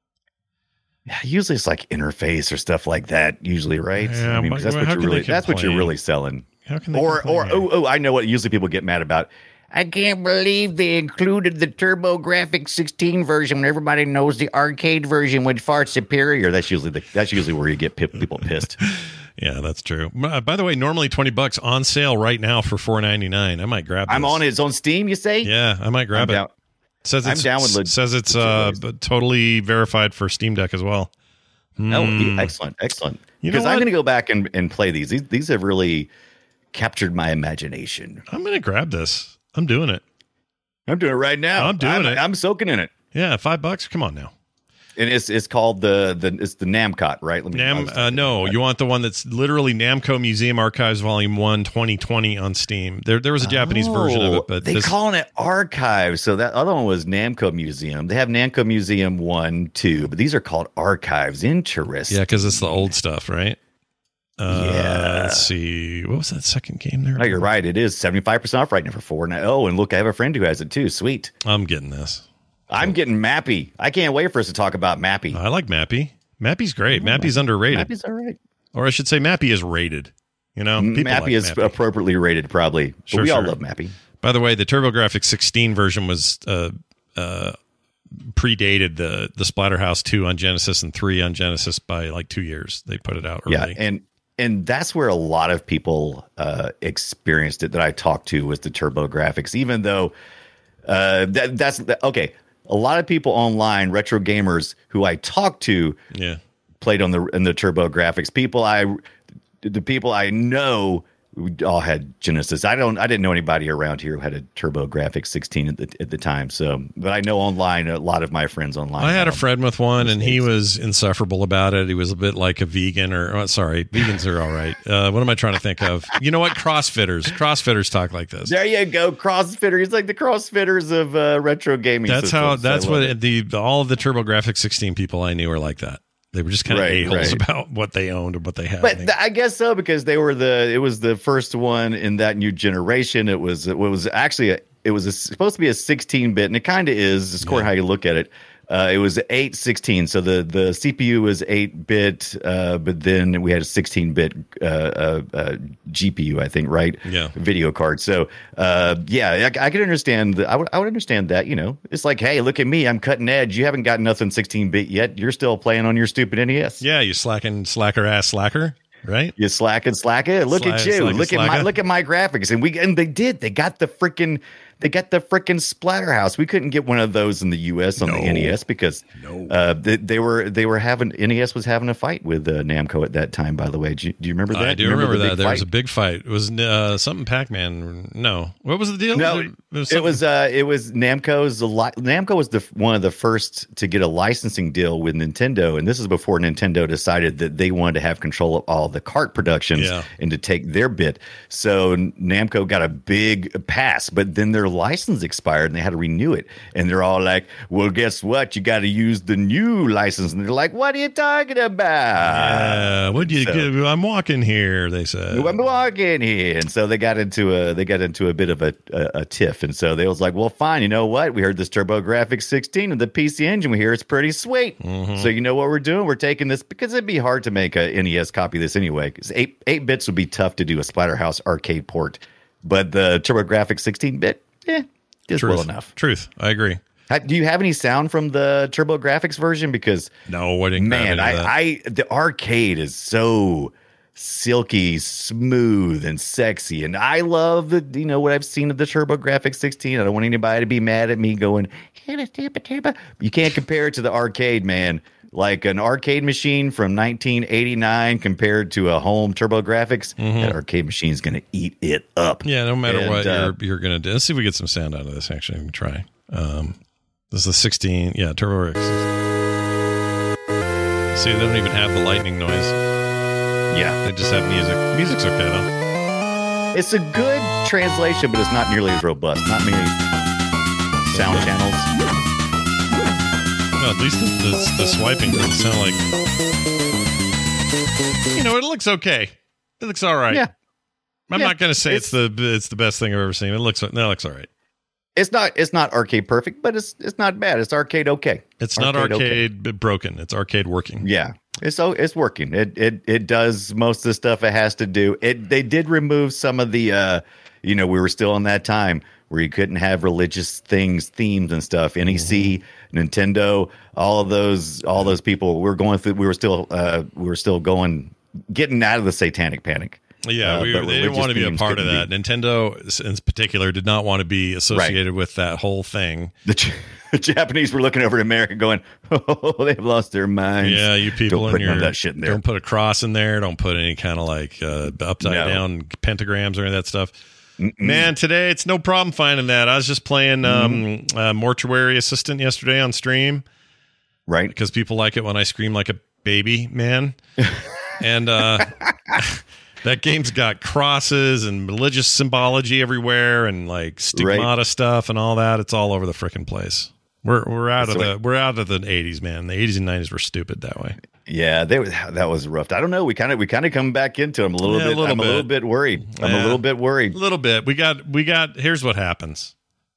Yeah, usually it's like interface or stuff like that. Usually, right? Yeah, I mean, but 'cause that's how what can you're they really that's what you're complain? really selling. How can they Or or complain? oh oh, I know what usually people get mad about. I can't believe they included the TurboGrafx sixteen version when everybody knows the arcade version would far superior. That's usually the that's usually where you get pi- people pissed. Yeah, that's true. Uh, by the way, normally twenty bucks on sale right now for four ninety-nine. I might grab this. I'm on it. It's on Steam. You say? Yeah, I might grab I'm it. down. Says I'm it's, down with leg- says it's legit uh, ways. but totally verified for Steam Deck as well. Oh, Hmm. excellent, excellent. You know Because I'm what? going to go back and, and play these. these. These have really captured my imagination. I'm going to grab this. I'm doing it. I'm doing it right now. I'm doing I'm, it. I'm soaking in it. Yeah, five bucks. Come on now. And it's it's called the the it's the Namcot, right? Let I Nam, was uh, talking no, about you want the one that's literally Namco Museum Archives Volume One, twenty twenty on Steam. There, there was a Japanese version of Oh, it, but they this, calling it archives. So that other one was Namco Museum. They have Namco Museum one, two, but these are called archives. Interesting. yeah, because it's the old stuff, right? Uh, Yeah. Let's see. What was that second game there? No, you're right. It is seventy-five percent off right now for four. Now, oh, and look, I have a friend who has it too. Sweet. I'm getting this. I'm getting Mappy. I can't wait for us to talk about Mappy. I like Mappy. Mappy's great. Mappy's underrated. Mappy's all right. Or I should say Mappy is rated. You know, people Mappy like is Mappy. appropriately rated, probably. But Sure, we all sure. love Mappy. By the way, the TurboGrafx sixteen version was uh, uh, predated the the Splatterhouse two on Genesis and three on Genesis by like two years. They put it out early. Yeah, and and that's where a lot of people uh, experienced it that I talked to was the TurboGrafx. Even though uh, that that's that, okay, a lot of people online, retro gamers who I talked to, yeah, played on the in the TurboGrafx. People I the people I know all had Genesis. I don't I didn't know anybody around here who had a TurboGrafx sixteen at the at the time. So, but I know online a lot of my friends online. I had a them. friend with one, and he States. was insufferable about it. He was a bit like a vegan, or oh, sorry, vegans are all right. Uh, what am I trying to think of? You know what? Crossfitters. Crossfitters talk like this. There you go, CrossFitter. He's like the CrossFitters of uh, retro gaming. That's how. systems. I That's love what it. the, the all of the TurboGrafx sixteen people I knew were like that. They were just kind of Right, a-holes right. about what they owned and what they had. But th- I guess so because they were the. It was the first one in that new generation. It was. It was actually. A, it was a, supposed to be a sixteen bit, and it kind of is. It's according to how you look at it. Uh, it was eight sixteen, so the, the C P U was eight bit, uh, but then we had a sixteen bit uh, uh, uh, G P U, I think, right? Yeah. Video card. So, uh, yeah, I, I could understand. The, I would I would understand that. You know, it's like, hey, look at me, I'm cutting edge. You haven't got nothing sixteen bit yet. You're still playing on your stupid N E S. yeah, you slacking slacker ass slacker, right? You slack and slack it. Look Slack- at you. slack and Look at my slacker. look at my graphics. And we and they did. They got the freaking They got the freaking Splatterhouse. We couldn't get one of those in the U S on no. the N E S because no. uh, they, they were they were having N E S was having a fight with uh, Namco at that time. By the way, do you, do you remember that? I do you remember, remember that. There fight? was a big fight. It was uh, something Pac-Man. No, what was the deal? No, it was. It was, uh, it was Namco's. Namco was the one of the first to get a licensing deal with Nintendo, and this is before Nintendo decided that they wanted to have control of all the kart productions yeah. and to take their bit. So Namco got a big pass, but then their license expired and they had to renew it. And they're all like, well, guess what? You got to use the new license. And they're like, what are you talking about? Yeah, what do you so, give? I'm walking here, they said. I'm walking here. And so they got into a they got into a bit of a, a, a tiff. And so they was like, well, fine, you know what? We heard this TurboGrafx sixteen and the P C Engine. We hear it's pretty sweet. Mm-hmm. So you know what we're doing? We're taking this because it'd be hard to make a N E S copy of this anyway. Because eight eight bits would be tough to do a Splatterhouse arcade port. But the TurboGrafx sixteen bit, eh, is well enough. Truth. I agree. Do you have any sound from the TurboGrafx version? Because no, I didn't. Man, I, I the arcade is so silky, smooth, and sexy, and I love the you know what I've seen of the TurboGrafx sixteen. I don't want anybody to be mad at me going, you can't compare it to the arcade, man. Like an arcade machine from nineteen eighty-nine compared to a home TurboGrafx, mm-hmm. that arcade machine is going to eat it up. Yeah, no matter and, what uh, you're, you're going to do. Let's see if we get some sound out of this. Actually, I'm going to try. Um, this is the sixteen. Yeah, TurboGrafx. See, they don't even have the lightning noise. Yeah. They just have music. Music's okay, though. It's a good translation, but it's not nearly as robust. Not many sound okay. channels. No, at least the, the, the swiping doesn't sound like... You know, it looks okay. It looks all right. Yeah. I'm yeah. not going to say it's, it's the it's the best thing I've ever seen. It looks no, it looks all right. It's not it's not arcade perfect, but it's it's not bad. It's arcade okay. It's arcade not arcade okay. broken. It's arcade working. Yeah. It's so it's working. It it it does most of the stuff it has to do. It they did remove some of the uh you know, we were still in that time where you couldn't have religious things, themes and stuff. N E C, mm-hmm. Nintendo, all of those, all those people. We were going through. We were still, uh, we were still going, getting out of the satanic panic. Yeah, uh, we, they didn't want to be a part of that. Be. Nintendo, in particular, did not want to be associated right. with that whole thing. The, the Japanese were looking over at America, going, "Oh, they've lost their minds." Yeah, you people don't in your, that shit in there. Don't put a cross in there. Don't put any kind of like uh, upside no. down pentagrams or any of that stuff. Mm-mm. Man, today it's no problem finding that. I was just playing um, mm-hmm. uh, Mortuary Assistant yesterday on stream. Right. Because people like it when I scream like a baby, man. and uh, that game's got crosses and religious symbology everywhere and like stigmata right. stuff and all that. It's all over the frickin' place. We're we're out That's of the way. we're out of the eighties, man. The eighties and nineties were stupid that way. Yeah, they was that was rough. I don't know. We kind of we kind of come back into them a little yeah, bit. A little I'm bit. a little bit worried. I'm yeah. a little bit worried. A little bit. We got we got. Here's what happens: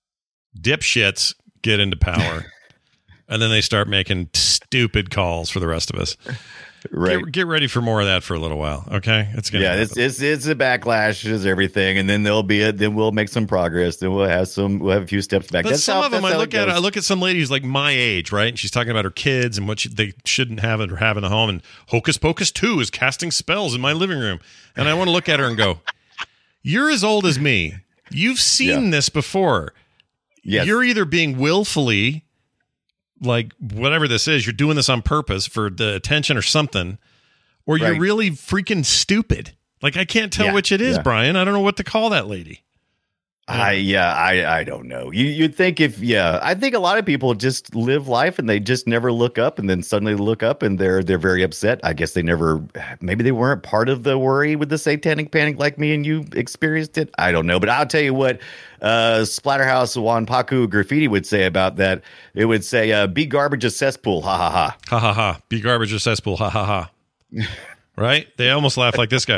dipshits get into power, and then they start making stupid calls for the rest of us. Right. Get, get ready for more of that for a little while. Okay, it's gonna. Yeah, happen. it's it's it's a backlash, is everything, and then there'll be a then we'll make some progress. Then we'll have some we'll have a few steps back. But that's some how, of them, I look at I look at some lady who's like my age, right? And she's talking about her kids and what she, they shouldn't have it or have in the home. And Hocus Pocus two is casting spells in my living room, and I want to look at her and go, "You're as old as me. You've seen yeah. this before. Yes. You're either being willfully, like whatever this is, you're doing this on purpose for the attention or something." Or you're right. really freaking stupid. Like, I can't tell yeah, which it is, yeah. Brian. I don't know what to call that lady. I yeah, I I don't know. You you'd think if yeah, I think a lot of people just live life and they just never look up, and then suddenly look up and they're they're very upset. I guess they never, maybe they weren't part of the worry with the satanic panic like me and you experienced it. I don't know, but I'll tell you what. Uh, Splatterhouse Wanpaku Graffiti would say about that. It would say, uh, "Be garbage a cesspool." Ha ha ha. Ha ha ha. Be garbage a cesspool. Ha ha ha. Right? They almost laugh like this guy.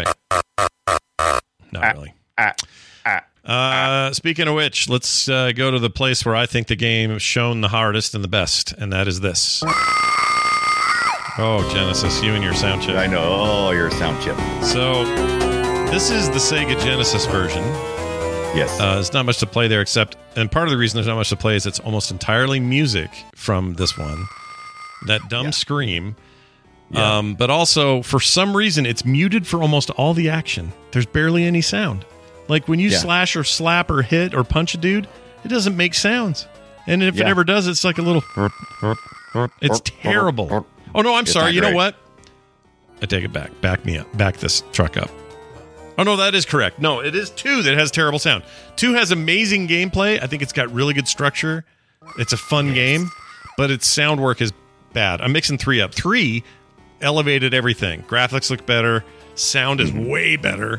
Not ah, really. Ah, ah, uh, ah. Speaking of which, let's uh, go to the place where I think the game is shown the hardest and the best, and that is this. Oh, Genesis, you and your sound chip. I know. Oh, your sound chip. So, this is the Sega Genesis version. Yes. Uh, there's not much to play there except, and part of the reason there's not much to play is it's almost entirely music from this one. That dumb yeah. scream. Yeah. Um, but also, for some reason, it's muted for almost all the action. There's barely any sound. Like when you yeah. slash or slap or hit or punch a dude, it doesn't make sounds. And if Yeah. it ever does, it's like a little. It's terrible. Oh no, I'm It's sorry. not You know great. what? I take it back. Back me up. Back this truck up. Oh no, that is correct. No, it is two that has terrible sound. Two has amazing gameplay. I think it's got really good structure. It's a fun game, but its sound work is bad. I'm mixing three up. Three elevated everything. Graphics look better. Sound is way better,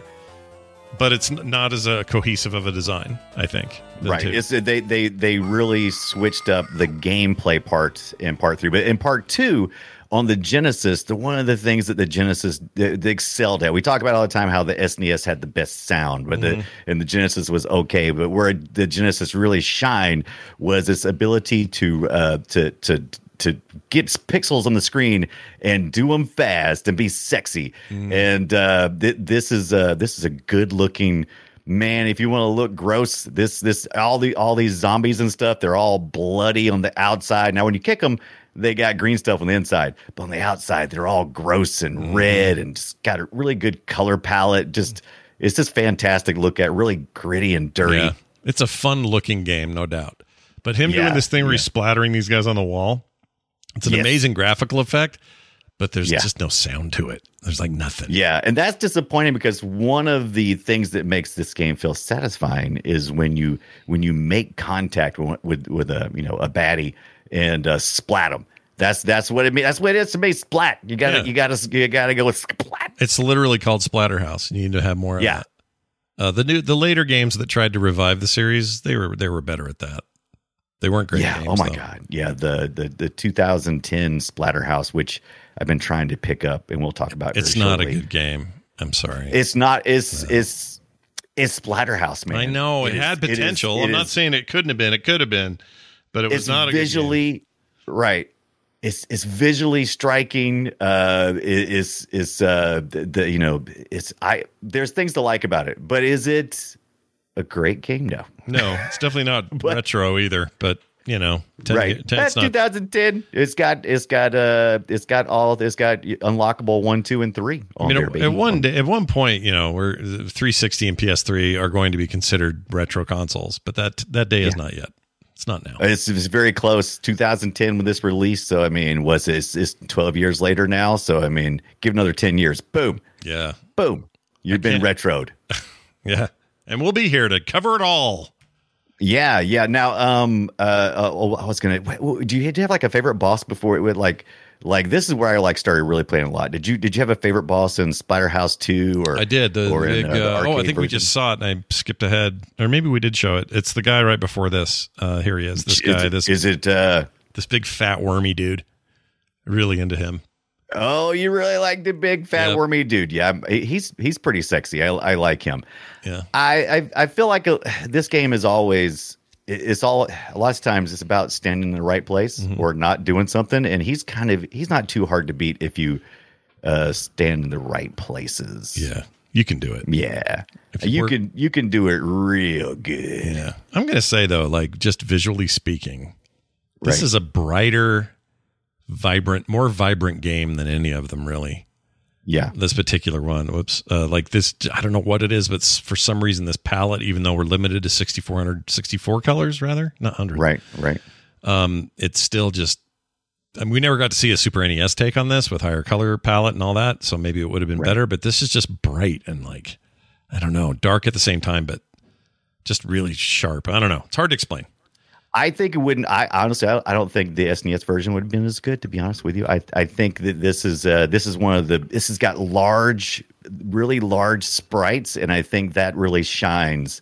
but it's n- not as a cohesive of a design, I think. than Right. two. It's they they they really switched up the gameplay part in part three, but in part two, on the Genesis, the one of the things that the Genesis they, they excelled at. We talk about all the time how the S N E S had the best sound, but Mm-hmm. the and the Genesis was okay. But where the Genesis really shined was its ability to uh, to to to get pixels on the screen and do them fast and be sexy. Mm-hmm. And uh, th- this is uh, this is a good looking. Man, if you want to look gross, this this all the all these zombies and stuff, they're all bloody on the outside. Now, when you kick them, they got green stuff on the inside, but on the outside, they're all gross and Mm-hmm. red and just got a really good color palette. Just it's just fantastic to look at, really gritty and dirty. Yeah. It's a fun looking game, no doubt. But him Yeah, doing this thing where yeah. he's splattering these guys on the wall, it's an Yes. amazing graphical effect, but there's Yeah. just no sound to it. There's like nothing. Yeah, and that's disappointing because one of the things that makes this game feel satisfying is when you when you make contact with with, with a you know a baddie and uh, splat them. That's that's what it means. That's what it is to me. Splat. You gotta Yeah. you gotta you gotta go with splat. It's literally called Splatterhouse. You need to have more of Yeah. that. Uh, the new the later games that tried to revive the series, they were they were better at that. They weren't great Yeah. games. Oh my though. god. Yeah. The the the two thousand ten Splatterhouse, which I've been trying to pick up, and we'll talk about. It's very not shortly. a good game. I'm sorry. It's not. It's it's it's Splatterhouse, man. I know it, is- had it is- potential. it I'm not is- saying it couldn't have been. It could have been, but it was it's not a good game. visually right. It's it's visually striking. Uh, it is is uh the, the you know it's I there's things to like about it, but is it a great game? No, No, it's definitely not retro either. But you know, ten, right. ten, That's it's not, twenty ten. It's got it's got uh it's got all it's got unlockable one, two, and three. On you know, there, baby. at one day, at one point, you know, where three sixty and P S three are going to be considered retro consoles, but that that day is not yet. It's not now. It's, it's very close. two thousand ten when this released. So I mean, was it? It's, it's twelve years later now. So I mean, give another ten years. Boom, Yeah, boom. You've been can't- retroed. yeah, and we'll be here to cover it all. Yeah, yeah. Now, um, uh, uh oh, I was gonna. wait, wait, Do you, do you have like a favorite boss before it would like, like this is where I like started really playing a lot. Did you did you have a favorite boss in Splatterhouse two or I did. The or in, big. uh, the Uh, oh, I arcade think we version? just saw it, and I skipped ahead, or maybe we did show it. It's the guy right before this. Uh, here he is. This Is guy. it- this is it? Uh, this big fat wormy dude. Really into him. oh, you really like the big fat Yep. wormy dude? Yeah, he's he's pretty sexy. I I like him. Yeah. I I, I feel like uh this game is always. it- It's all a lot of times it's about standing in the right place Mm-hmm. or not doing something, and he's kind of he's not too hard to beat if you uh, stand in the right places. Yeah. You can do it. Yeah, If you you work- can you can do it real good. Yeah. I'm gonna say though, like just visually speaking, this Right. is a brighter, vibrant, more vibrant game than any of them really. Yeah, This particular one, whoops, uh, like this, I don't know what it is, but s- for some reason, this palette, even though we're limited to sixty-four sixty-four colors, rather not one hundred, right, right. Um, it's still just. I mean, we never got to see a Super N E S take on this with higher color palette and all that, so maybe it would have been Right. better. But this is just bright and like, I don't know, dark at the same time, but just really sharp. I don't know. It's hard to explain. I think it wouldn't. I honestly, I, I don't think the S N E S version would have been as good. To be honest with you, I I think that this is uh, this is one of the. This has got large, really large sprites, and I think that really shines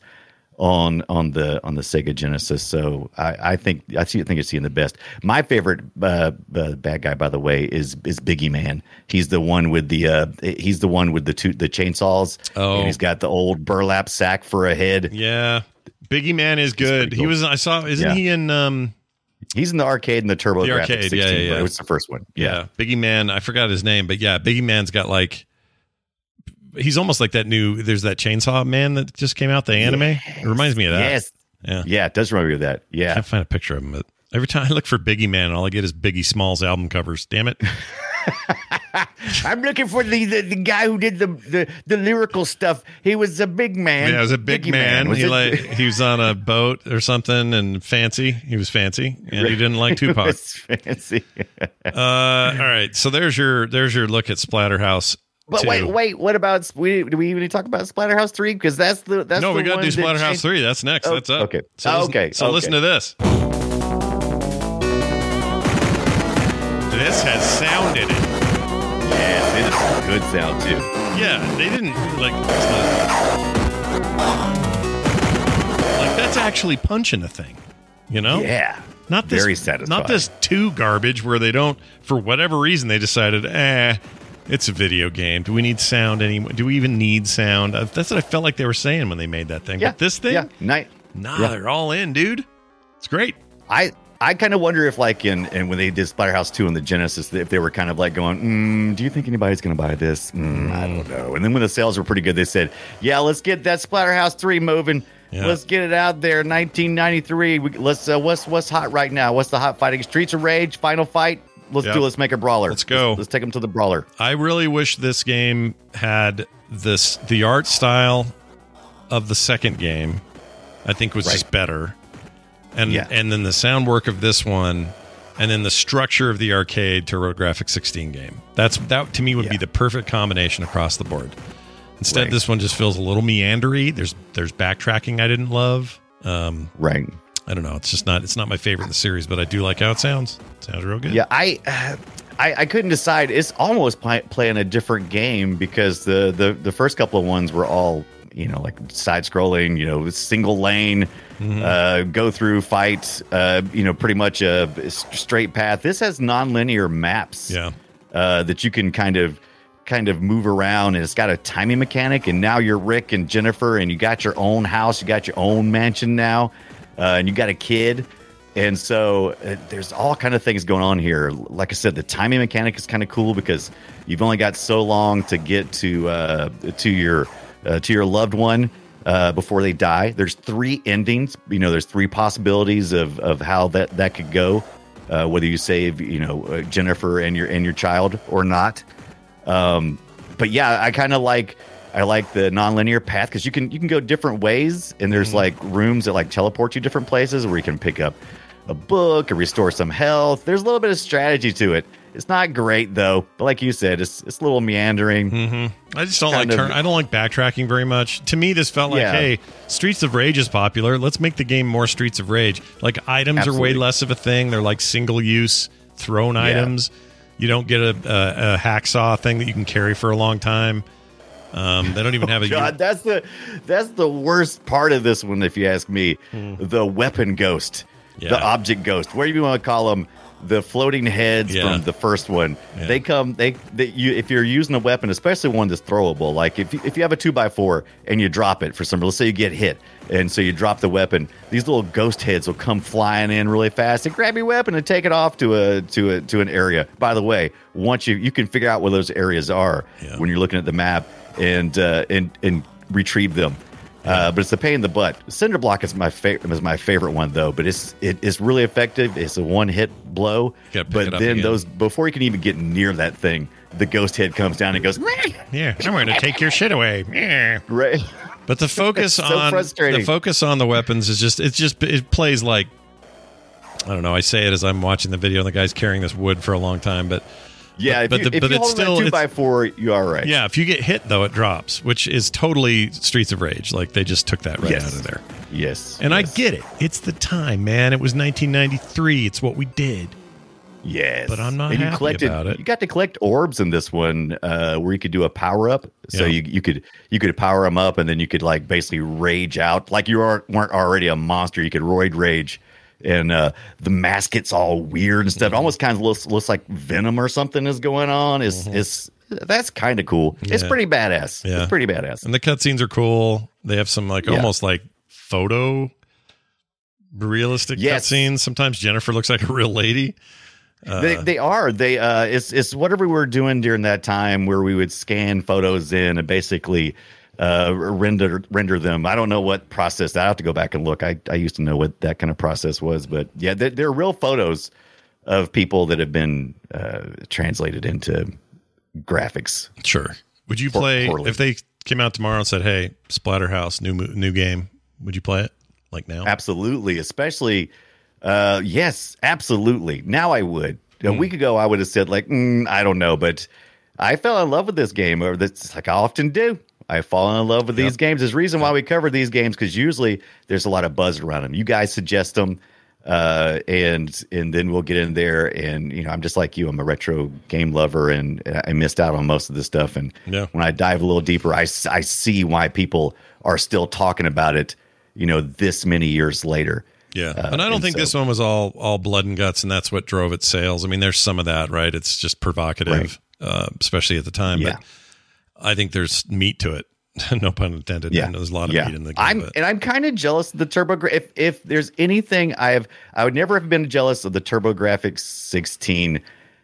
on on the on the Sega Genesis. So I, I think I see, think you're seeing the best. My favorite uh, uh, bad guy, by the way, is is Biggie Man. He's the one with the uh, he's the one with the two the chainsaws. Oh. and he's got the old burlap sack for a head. Yeah, Biggie Man is good. pretty He cool. was. I saw. Isn't Yeah. he in? Um, He's in the arcade in the Turbo The Graphics arcade, sixteen, yeah, yeah, but yeah. it was the first one. yeah. Biggie Man. I forgot his name, but yeah, Biggie Man's got like. He's almost like that new. There's that Chainsaw Man that just came out. The anime. It reminds me of that. Yes. Yeah. Yeah, it does remind me of that. I Yeah. can't find a picture of him, but every time I look for Biggie Man, all I get is Biggie Smalls album covers. Damn it. I'm looking for the, the, the guy who did the, the the lyrical stuff. He was a big man. Yeah, he was a big man. man. He Was like it- he was on a boat or something and fancy. He was fancy and he didn't like Tupac. It's fancy. uh, all right, so there's your there's your look at Splatterhouse. But two. wait, wait. What about we? Do we even talk about Splatterhouse three? Because that's the that's no, the we got to one do that Splatterhouse changed- three. That's next. Oh, That's up. okay. So Oh, listen, okay. So okay. listen to this. This has sound in it. Yes, it is some good sound too. Yeah, they didn't like. It's not, like that's actually punching a thing, you know? Yeah, not this. very satisfying. Not this two garbage where they don't, for whatever reason, they decided, eh, it's a video game. Do we need sound anymore? Do we even need sound? Uh, That's what I felt like they were saying when they made that thing. Yeah, But this thing, yeah, night. nah, yeah. they're all in, dude. It's great. I I kind of wonder if, like, in and when they did Splatterhouse two in the Genesis, if they were kind of like going, mm, "Do you think anybody's going to buy this?" Mm, I don't know. And then when the sales were pretty good, they said, "Yeah, let's get that Splatterhouse three moving. Yeah. Let's get it out there." nineteen ninety-three. We, let's. Uh, what's what's hot right now? What's the hot fighting? Streets of Rage, Final Fight. Let's Yep. do. Let's make a brawler. Let's go. Let's, let's take them to the brawler. I really wish this game had this the art style of the second game. I think was Right. just better, and Yeah. and then the sound work of this one, and then the structure of the arcade TurboGrafx sixteen game. That's that to me would be Yeah. the perfect combination across the board. Instead, Right. this one just feels a little meandery. There's there's backtracking I didn't love. Um, Right. I don't know. It's just not it's not my favorite in the series, but I do like how it sounds. It sounds real good. Yeah, I, uh, I, I couldn't decide. It's almost play, playing a different game because the, the the first couple of ones were all, you know, like side scrolling, you know, single lane, Mm-hmm. uh, go through fight, uh, you know, pretty much a s- straight path. This has nonlinear maps, Yeah. uh, that you can kind of kind of move around, and it's got a timing mechanic. And now you're Rick and Jennifer, and you got your own house, you got your own mansion now, uh, and you got a kid. And so uh, there's all kind of things going on here. Like I said, the timing mechanic is kind of cool because you've only got so long to get to uh, to your uh, to your loved one uh, before they die. There's three endings. You know, there's three possibilities of, of how that, that could go. Uh, whether you save, you know, uh, Jennifer and your and your child or not. Um, but yeah, I kind of like I like the nonlinear path because you can you can go different ways, and there's like rooms that like teleport you different places where you can pick up a book or restore some health. There's a little bit of strategy to it. It's not great though, but like you said, it's it's a little meandering. Mm-hmm. I just don't Kind like of- turn. I don't like backtracking very much. To me, this felt like, Yeah. hey, Streets of Rage is popular. Let's make the game more Streets of Rage. Like items are way Absolutely. less of a thing. They're like single use thrown items. You don't get a, a, a hacksaw thing that you can carry for a long time. Um, they don't even have a. God, that's the that's the worst part of this one, if you ask me. The weapon ghost, Yeah. the object ghost, whatever you want to call them, the floating heads Yeah. from the first one. Yeah. They come. They, they you if you're using a weapon, especially one that's throwable, like if you, if you have a two by four and you drop it for some, let's say you get hit, and so you drop the weapon, these little ghost heads will come flying in really fast and grab your weapon and take it off to a to a to an area. By the way, once you you can figure out where those areas are Yeah. when you're looking at the map and uh, and and retrieve them. Uh, but it's a pain in the butt. Cinder Block is my favorite. Is my favorite one though. But it's it, it's really effective. It's a one hit blow. Gotta pick But it up then again. those before you can even get near that thing, the ghost head comes down and goes. Yeah, I'm going to take your shit away. Yeah. Right. But the focus It's so on frustrating. the focus on the weapons is just it's just it plays like I don't know. I say it as I'm watching the video and the guy's carrying this wood for a long time, but Yeah, but if you, the- if but you it's hold still- that two it's- by four, you are right. yeah, if you get hit though, it drops, which is totally Streets of Rage. Like they just took that right Yes. out of there. Yes. And I yes, get it. It's the time, man. It was nineteen ninety-three. It's what we did. Yes. But I'm not and you happy collected, about it. You got to collect orbs in this one, uh, where you could do a power up. So Yeah. you you could you could power them up, and then you could like basically rage out like you are, weren't already a monster. You could roid rage, and uh, the mask gets all weird and stuff. It almost kind of looks looks like venom or something is going on. Is is that's kind of cool. It's Yeah. pretty badass. Yeah. It's pretty badass. And the cutscenes are cool. They have some like Yeah. almost like photo realistic Yes. cutscenes. Sometimes Jennifer looks like a real lady. they they are they uh it's it's whatever we were doing during that time where we would scan photos in and basically uh render render them. I don't know what process. I have to go back and look. I I used to know what that kind of process was, but yeah, they're, they're real photos of people that have been uh, translated into graphics. Sure. Would you play poorly. If they came out tomorrow and said, "Hey, Splatterhouse, new new game"? Would you play it like now? Absolutely, especially uh, yes, absolutely. Now I would. Mm. A week ago, I would have said like, mm, I don't know, but I fell in love with this game, or that's like I often do. I've fallen in love with yep. these games. There's a reason why we cover these games, because usually there's a lot of buzz around them. You guys suggest them. Uh, and and then we'll get in there, and you know, I'm just like you. I'm a retro game lover, and, and I missed out on most of this stuff. And yeah. when I dive a little deeper, I, I see why people are still talking about it. You know, this many years later. Yeah, uh, and I don't and think so, this one was all all blood and guts, and that's what drove its sales. I mean, there's some of that, right? It's just provocative, right. uh, especially at the time. Yeah. But I think there's meat to it. No pun intended. Yeah. And there's a lot of yeah. meat in the game. I'm, but. And I'm kind of jealous of the TurboGrafx. If, if there's anything I have, I would never have been jealous of the TurboGrafx sixteen.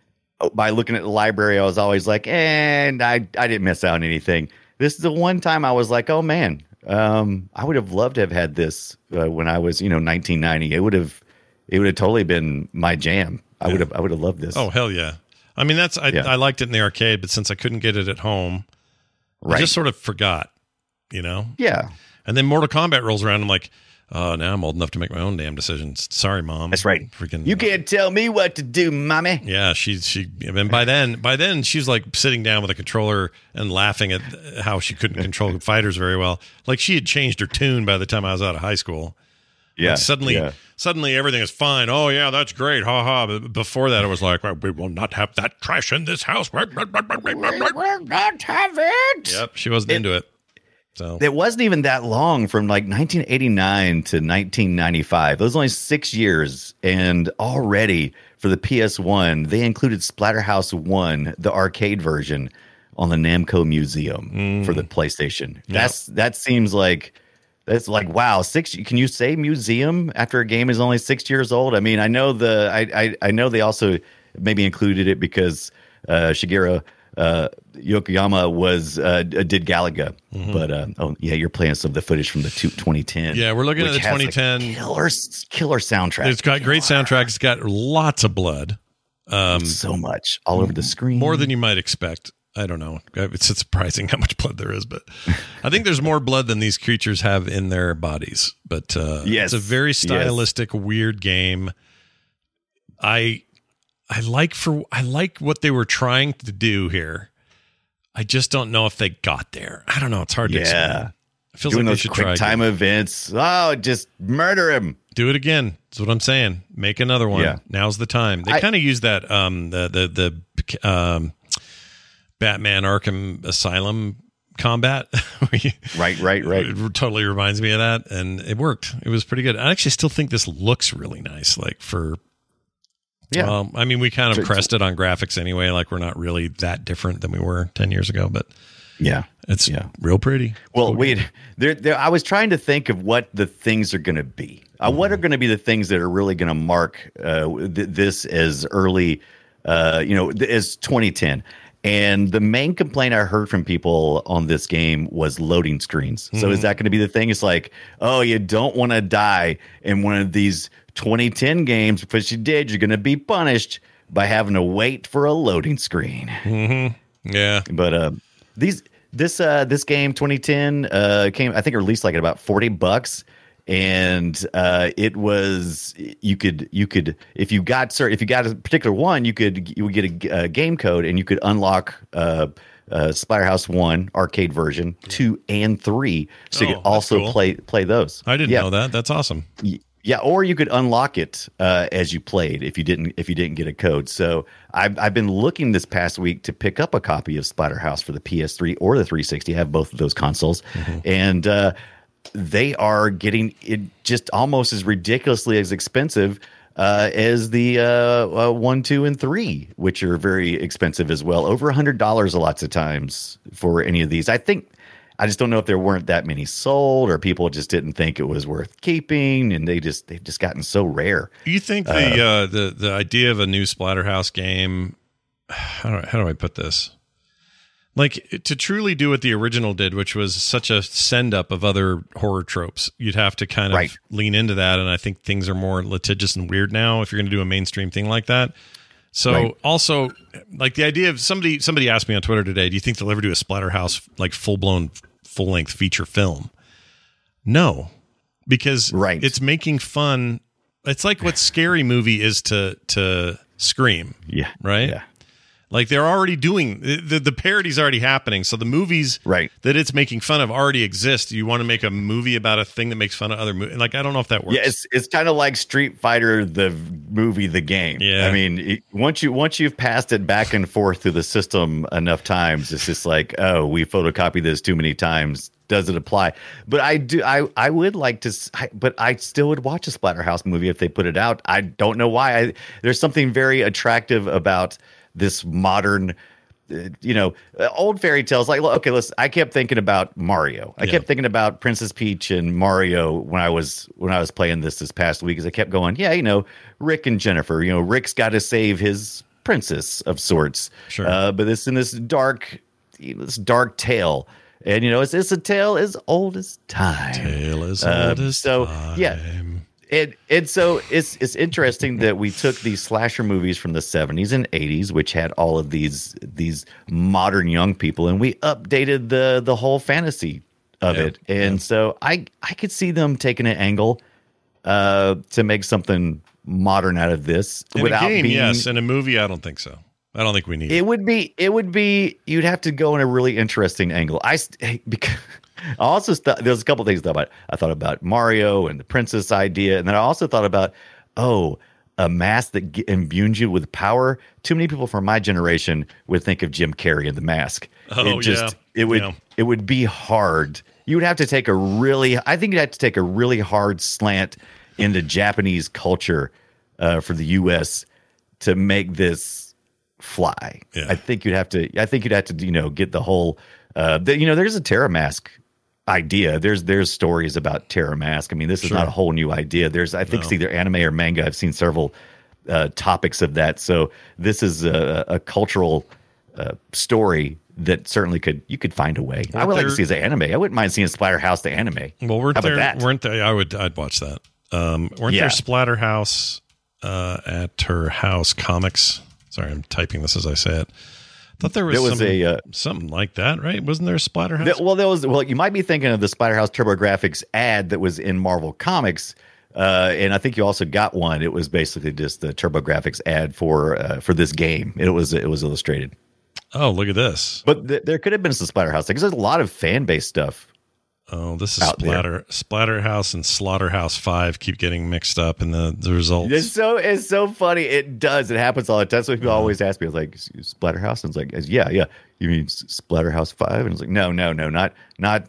By looking at the library, I was always like, and I, I didn't miss out on anything. This is the one time I was like, oh man, um, I would have loved to have had this uh, when I was, you know, nineteen ninety. It would have, it would have totally been my jam. I yeah. would have, I would have loved this. Oh hell yeah! I mean, that's I, yeah. I liked it in the arcade, but since I couldn't get it at home. Right. I just sort of forgot, you know? Yeah. And then Mortal Kombat rolls around. I'm like, oh, now I'm old enough to make my own damn decisions. Sorry, Mom. That's right. Freaking, you can't tell me what to do, mommy. Yeah, she she. And by then, by then, she was like sitting down with a controller and laughing at how she couldn't control fighters very well. Like she had changed her tune by the time I was out of high school. Yeah. Like suddenly, yeah. suddenly everything is fine. Oh yeah, that's great. Ha ha. But before that, it was like, well, we will not have that trash in this house. We will not have it. Yep, she wasn't it, into it. So it wasn't even that long from like nineteen eighty-nine to nineteen ninety-five. It was only six years, and already for the P S one, they included Splatterhouse one, the arcade version, on the Namco Museum mm. for the PlayStation. Yep. That's that seems like. It's like, wow, six. Can you say museum after a game is only six years old? I mean, I know the, I, I, I know they also maybe included it because uh, Shigeru uh, Yokoyama was uh, did Galaga, mm-hmm. but uh, oh yeah, you're playing some of the footage from the two, twenty ten. Yeah, we're looking at the twenty ten killer killer soundtrack. It's got great killer. soundtrack. It's got lots of blood, um, so much all over the screen, more than you might expect. I don't know. It's surprising how much blood there is, but I think there's more blood than these creatures have in their bodies. But uh, yes. it's a very stylistic, yes. weird game. I I like for I like what they were trying to do here. I just don't know if they got there. I don't know. It's hard yeah. to explain. It feels Doing like those they should quick try time again. events. Oh, just murder him. Do it again. That's what I'm saying. Make another one. Yeah. Now's the time. They kind of use that um the the the um. Batman Arkham Asylum combat. right, right, right. It totally reminds me of that, and it worked. It was pretty good. I actually still think this looks really nice. Like for, yeah. Well, I mean, we kind of crested on graphics anyway. Like we're not really that different than we were ten years ago, but yeah, it's yeah. real pretty. Well, cool wait, there, there, I was trying to think of what the things are going to be. Uh, mm-hmm. What are going to be the things that are really going to mark uh, th- this as early, uh, you know, th- as twenty ten. And the main complaint I heard from people on this game was loading screens. Mm-hmm. So is that going to be the thing? It's like, oh, you don't want to die in one of these twenty ten games because you did. You're going to be punished by having to wait for a loading screen. Mm-hmm. Yeah. But uh, these this uh, this game twenty ten uh, came, I think, it released like at about forty bucks. And uh, it was you could you could if you got sir if you got a particular one you could you would get a, a game code and you could unlock uh, uh, Splatterhouse one arcade version two and three so you oh, could also cool. play play those. I didn't yeah. know that. That's awesome. Yeah, or you could unlock it uh, as you played if you didn't if you didn't get a code. So I've I've been looking this past week to pick up a copy of Splatterhouse for the P S three or the three sixty. I have both of those consoles, mm-hmm. and. Uh, They are getting it just almost as ridiculously as expensive uh, as the uh, uh, one, two, and three, which are very expensive as well. Over a hundred dollars, lots of times for any of these. I think I just don't know if there weren't that many sold, or people just didn't think it was worth keeping, and they just they've just gotten so rare. You think the uh, uh, the the idea of a new Splatterhouse game? How do I, how do I put this? Like, to truly do what the original did, which was such a send up of other horror tropes, you'd have to kind of Right. lean into that. And I think things are more litigious and weird now if you're going to do a mainstream thing like that. So Right. also, like the idea of somebody somebody asked me on Twitter today, do you think they'll ever do a Splatterhouse like full blown full length feature film? No, because Right. it's making fun. It's like what Scary Movie is to to Scream. Yeah. Right. Yeah. Like they're already doing the the parody's already happening. So the movies Right. that it's making fun of already exist. You want to make a movie about a thing that makes fun of other movies? Like I don't know if that works. Yeah, it's it's kind of like Street Fighter, the movie, the game. Yeah. I mean, it, once you once you've passed it back and forth through the system enough times, it's just like, oh, we photocopied this too many times. Does it apply? But I do. I I would like to. s- I, but I still would watch a Splatterhouse movie if they put it out. I don't know why. I, there's something very attractive about this modern. uh, You know, uh, old fairy tales. Like, look, okay, listen. I kept thinking about Mario. I Yeah. kept thinking about Princess Peach and Mario when I was when I was playing this this past week. Because I kept going, yeah, you know, Rick and Jennifer. You know, Rick's got to save his princess of sorts. Sure. Uh, but it's in this dark, you know, this dark tale. And, you know, it's, it's a tale as old as time. Tale as Uh, old as so, time. yeah. And, and so it's it's interesting that we took these slasher movies from the seventies and eighties, which had all of these these modern young people, and we updated the the whole fantasy of Yeah, it. And so I I could see them taking an angle uh, to make something modern out of this In without a game, being yes. In a movie, I don't think so. I don't think we need it. it would be, it would be, you'd have to go in a really interesting angle. I, st- because I also thought, there's a couple things I thought about. I thought about Mario and the princess idea. And then I also thought about, oh, a mask that g- imbues you with power. Too many people from my generation would think of Jim Carrey in The Mask. Oh, it just, yeah. It would, Yeah. it would be hard. You would have to take a really, I think you'd have to take a really hard slant into Japanese culture uh, for the U S to make this fly. Yeah. I think you'd have to. I think you'd have to. You know, get the whole. Uh, the, you know, there's a Terra Mask idea. There's there's stories about Terra Mask. I mean, this is Sure. not a whole new idea. There's I think No. it's either anime or manga. I've seen several uh, topics of that. So this is a, a cultural uh, story that certainly could you could find a way. I would like to there- see as an anime. I wouldn't mind seeing Splatterhouse the anime. Well, weren't How about there? that? Weren't they? I would. I'd watch that. Um, weren't Yeah. there Splatterhouse uh, at her house comics? Sorry, I'm typing this as I say it. I thought there was, There was some, a, uh, something like that, right? Wasn't there a Splatterhouse? That- well, there was. Well, you might be thinking of the Splatterhouse TurboGrafx ad that was in Marvel Comics, uh, and I think you also got one. It was basically just the TurboGrafx ad for uh, for this game. It was it was illustrated. Oh, look at this. But th- there could have been some Splatterhouse because there's a lot of fan based stuff. Oh, this is Out there. Splatter Splatterhouse and Slaughterhouse Five keep getting mixed up in the, the results. It's so it's so funny. It does. It happens all the time. So people always ask me, I was like, Splatterhouse? And it's like, yeah, yeah. You mean S- Splatterhouse Five? And it's like, no, no, no, not not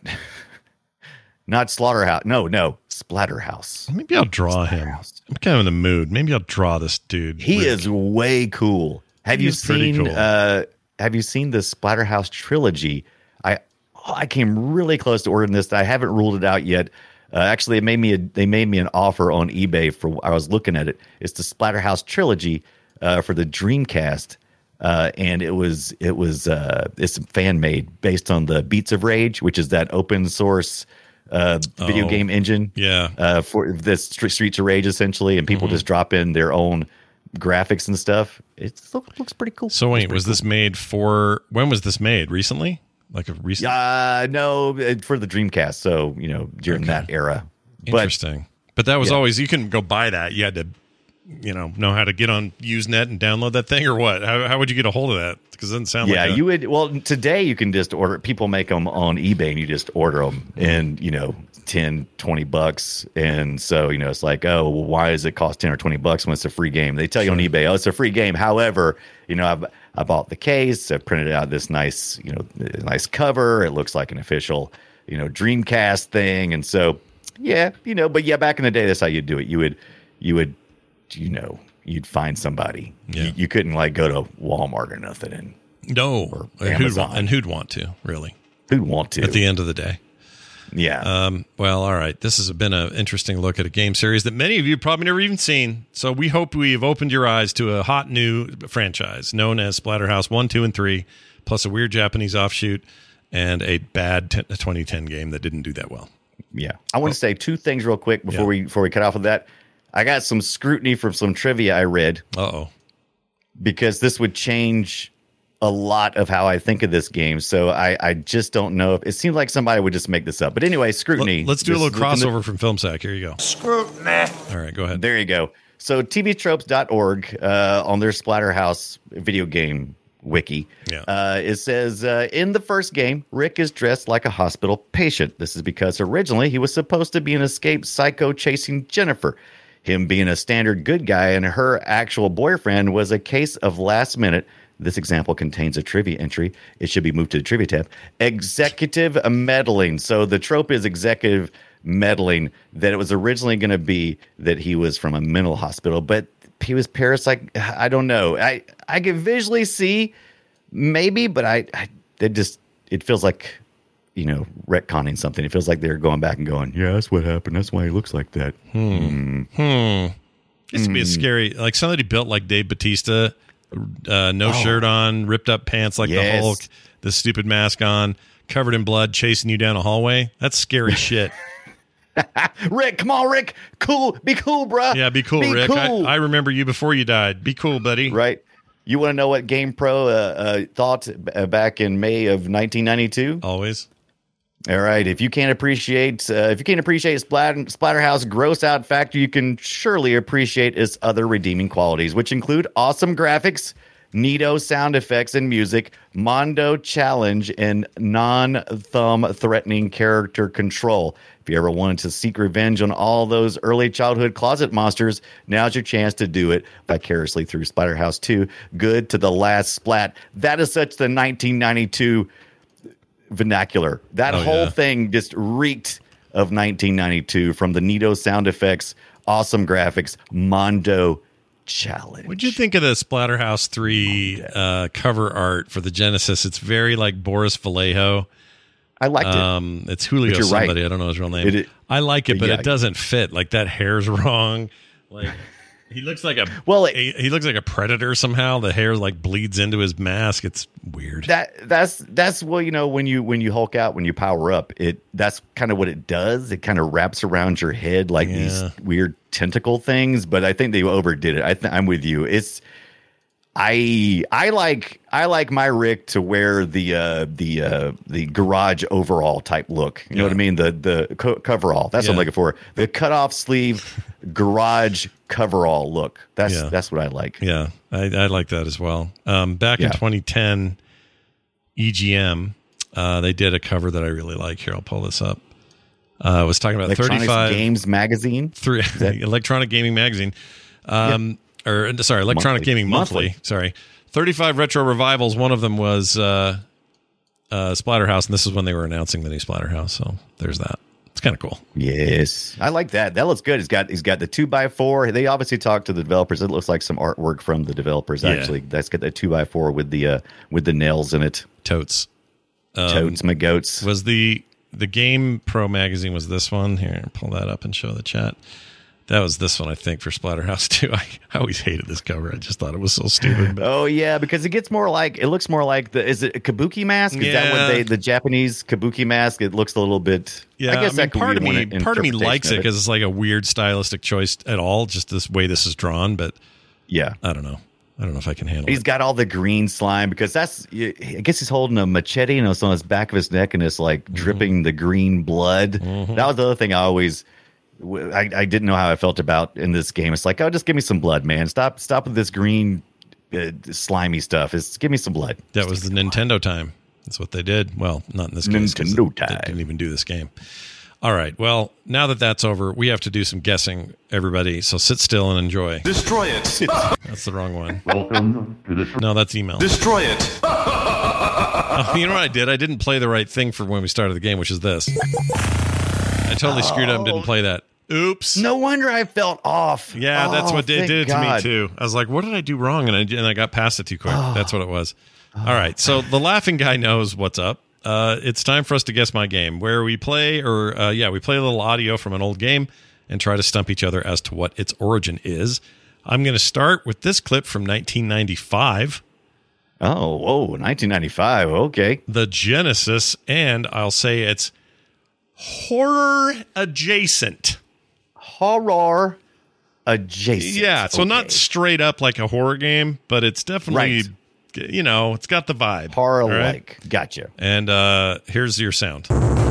not Slaughterhouse. No, no, Splatterhouse. Maybe I'll draw him. I'm kind of in the mood. Maybe I'll draw this dude. He Rick. is way cool. Have He you is pretty seen? cool. Uh, have you seen the Splatterhouse trilogy? I oh, I came really close to ordering this. I haven't ruled it out yet. Uh, actually, it made me a, they made me an offer on eBay for. I was looking at it. It's the Splatterhouse trilogy uh, for the Dreamcast, uh, and it was it was uh, it's fan made based on the Beats of Rage, which is that open source uh, video Oh, game engine. yeah. uh, for the Stre- Streets of Rage essentially, and people Mm-hmm. just drop in their own graphics and stuff. It look, looks pretty cool. So wait, was this made for? When was this made? Recently? Like a recent? Uh, no, it- for the Dreamcast. So, you know, during Okay. that era. But Interesting. But that was Yeah. always, you couldn't go buy that. You had to, you know, know how to get on Usenet and download that thing or what? How, how would you get a hold of that? Because it doesn't sound yeah, like a- you would. Well, today you can just order. People make them on eBay, and you just order them, and you know, ten, twenty bucks. And so, you know, it's like, oh, well, why does it cost ten or twenty bucks when it's a free game? They tell you on eBay, oh, it's a free game. However, you know, I've I bought the case. I printed out this nice, you know, nice cover. It looks like an official, you know, Dreamcast thing. And so, yeah, you know, but yeah, back in the day, that's how you'd do it. You would, you would, you know, you'd find somebody. Yeah. You, you couldn't like go to Walmart or nothing and. No. And who'd, Amazon. want, and who'd want to, really, Who'd want to? at the end of the day. Yeah. Um, well, all right. This has been an interesting look at a game series that many of you probably never even seen. So we hope we have opened your eyes to a hot new franchise known as Splatterhouse one, two, and three, plus a weird Japanese offshoot and a bad t- twenty ten game that didn't do that well. Yeah. I want to say two things real quick before Yeah. we before we cut off with that. I got some scrutiny from some trivia I read. Uh-oh. Because this would change a lot of how I think of this game. So I, I just don't know if it seems like somebody would just make this up. But anyway, scrutiny. Let, let's do a Just little looking crossover at- from FilmSack. Here you go. Scrutiny. All right, go ahead. There you go. So T V tropes dot org uh, on their Splatterhouse video game wiki, Yeah. uh, it says, uh, in the first game, Rick is dressed like a hospital patient. This is because originally he was supposed to be an escaped psycho chasing Jennifer. Him being a standard good guy and her actual boyfriend was a case of last minute. This example contains a trivia entry. It should be moved to the trivia tab. Executive meddling. So the trope is executive meddling, that it was originally going to be that he was from a mental hospital, but he was parasite. I don't know. I, I can visually see maybe, but I, I it just, it feels like, you know, retconning something. It feels like they're going back and going, yeah, that's what happened. That's why he looks like that. Hmm. Hmm. This would be a scary, like somebody built like Dave Bautista, uh, no Oh. shirt on, ripped up pants like Yes. the Hulk, the stupid mask on, covered in blood, chasing you down a hallway. That's scary shit. Rick, come on, Rick. Cool. Be cool, bruh. Yeah, be cool, Rick. Cool. I, I remember you before you died. Be cool, buddy. Right. You want to know what GamePro uh, uh, thought uh, back in May of nineteen ninety-two? Always. All right. If you can't appreciate, uh, if you can't appreciate Splatter, Splatterhouse gross out factor, you can surely appreciate its other redeeming qualities, which include awesome graphics, neato sound effects and music, Mondo challenge, and non-thumb threatening character control. If you ever wanted to seek revenge on all those early childhood closet monsters, now's your chance to do it vicariously through Splatterhouse two. Good to the last splat. That is such the nineteen ninety-two vernacular. That Oh, whole yeah. thing just reeked of nineteen ninety-two, from the neato sound effects, awesome graphics, Mondo challenge. What'd you think of the Splatterhouse three uh, cover art for the Genesis? It's very like Boris Vallejo. I liked it. Um, it's Julio But you're right. somebody. I don't know his real name. It- it- I like it, but yeah. it doesn't fit. Like that hair's wrong. Like he looks like a Well, it- he, he looks like a predator somehow. The hair like bleeds into his mask. It's weird. That that's that's well, you know, when you when you Hulk out, when you power up, it that's kind of what it does. It kind of wraps around your head like Yeah. these weird tentacle things. But I think they overdid it. I th- I'm with you. It's I I like I like my Rick to wear the uh, the uh, the garage overall type look. You know Yeah. what I mean? The the co- coverall. That's what I'm Yeah. looking for. The cut off sleeve garage coverall look. That's Yeah. that's what I like. Yeah, I, I like that as well. Um, back Yeah. in twenty ten, E G M, uh, they did a cover that I really like. Here, I'll pull this up. Uh, I was talking about Electronics thirty-five Games Magazine. three Electronic Gaming Magazine, um, or sorry, Electronic Monthly. Gaming Monthly. Monthly. Sorry, thirty-five retro revivals. One of them was uh, uh, Splatterhouse, and this is when they were announcing the new Splatterhouse. So there's that. It's kind of cool. Yes, I like that. That looks good. He's got he's got the two by four. They obviously talked to the developers. It looks like some artwork from the developers. Yeah. Actually, that's got the two by four with the uh, with the nails in it. Totes. Um, Toads, my goats. Was the the Game Pro magazine was this one? Here, pull that up and show the chat. That was this one, I think, for Splatterhouse two. I, I always hated this cover. I just thought it was so stupid. But Oh yeah, because it gets more like it looks more like the is it a kabuki mask? Is that Yeah. what they the Japanese kabuki mask? It looks a little bit. yeah, I guess mean, that could part be of me, one part of me interpretation likes it because it's like a weird stylistic choice at all. Just this way this is drawn, but yeah. I don't know. I don't know if I can handle He's it. got all the green slime because that's. I guess he's holding a machete and it's on his back of his neck and it's like Mm-hmm. dripping the green blood. That was the other thing I always. I, I didn't know how I felt about in this game. It's like, oh, just give me some blood, man. Stop, stop with this green, uh, slimy stuff. It's give me some blood. That was the Nintendo time. That's what they did. Well, not in this case. 'cause Nintendo they time. didn't even do this game. All right. Well, now that that's over, we have to do some guessing, everybody. So sit still and enjoy. Destroy it. That's the wrong one. Welcome to the No, that's email. Destroy it. Oh, you know what I did? I didn't play the right thing for when we started the game, which is this. I totally screwed up and didn't play that. Oops. No wonder I felt off. Yeah, that's Oh, what they thank did it to God. me too. I was like, what did I do wrong? And I, and I got past it too quick. That's what it was. All right. So the laughing guy knows what's up. uh, it's time for us to guess my game, where we play, or uh, yeah, we play a little audio from an old game and try to stump each other as to what its origin is. I'm going to start with this clip from nineteen ninety-five. Oh, whoa, nineteen ninety-five. Okay. The Genesis, and I'll say it's horror adjacent. Horror adjacent. Yeah, so okay. not straight up like a horror game, but it's definitely, right. you know, it's got the vibe. Horror-like. Right? Gotcha. And uh, here's your sound.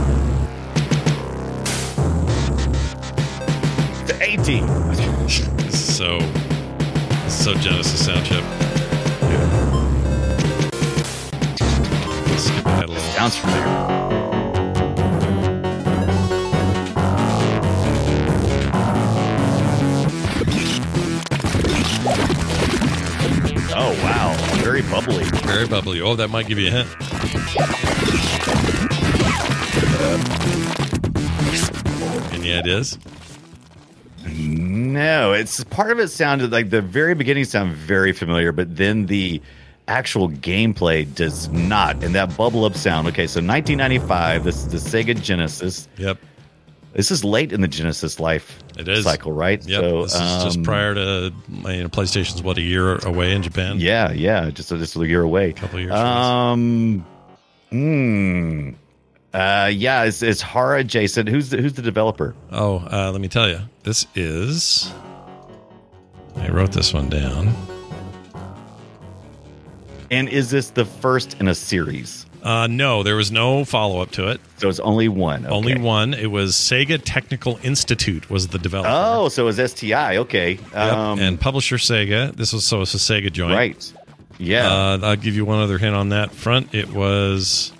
The A-Team. This is so, this is so Genesis sound chip. Let's skip ahead a little. Sounds familiar. Oh, wow. Very bubbly. Very bubbly. Oh, that might give you a hint. And yeah, it is. No, it's part of it sounded like the very beginning sounded very familiar, but then the actual gameplay does not. And that bubble up sound. Okay, so nineteen ninety-five, this is the Sega Genesis. Yep. This is late in the Genesis life it is. cycle, right? Yep. So, this is um, just prior to you know, PlayStation's, what, a year away in Japan? Yeah, yeah, just, just a year away. A couple of years. Um, hmm. Uh, yeah, it's, it's horror adjacent. Who's the, who's the developer? Oh, uh, let me tell you. This is... I wrote this one down. And is this the first in a series? Uh, no, there was no follow-up to it. So it's only one. Okay. Only one. It was Sega Technical Institute was the developer. Oh, so it was S T I. Okay. Yep. Um, And publisher Sega. This was so it's a Sega joint. Right. Yeah. Uh, I'll give you one other hint on that front. It was...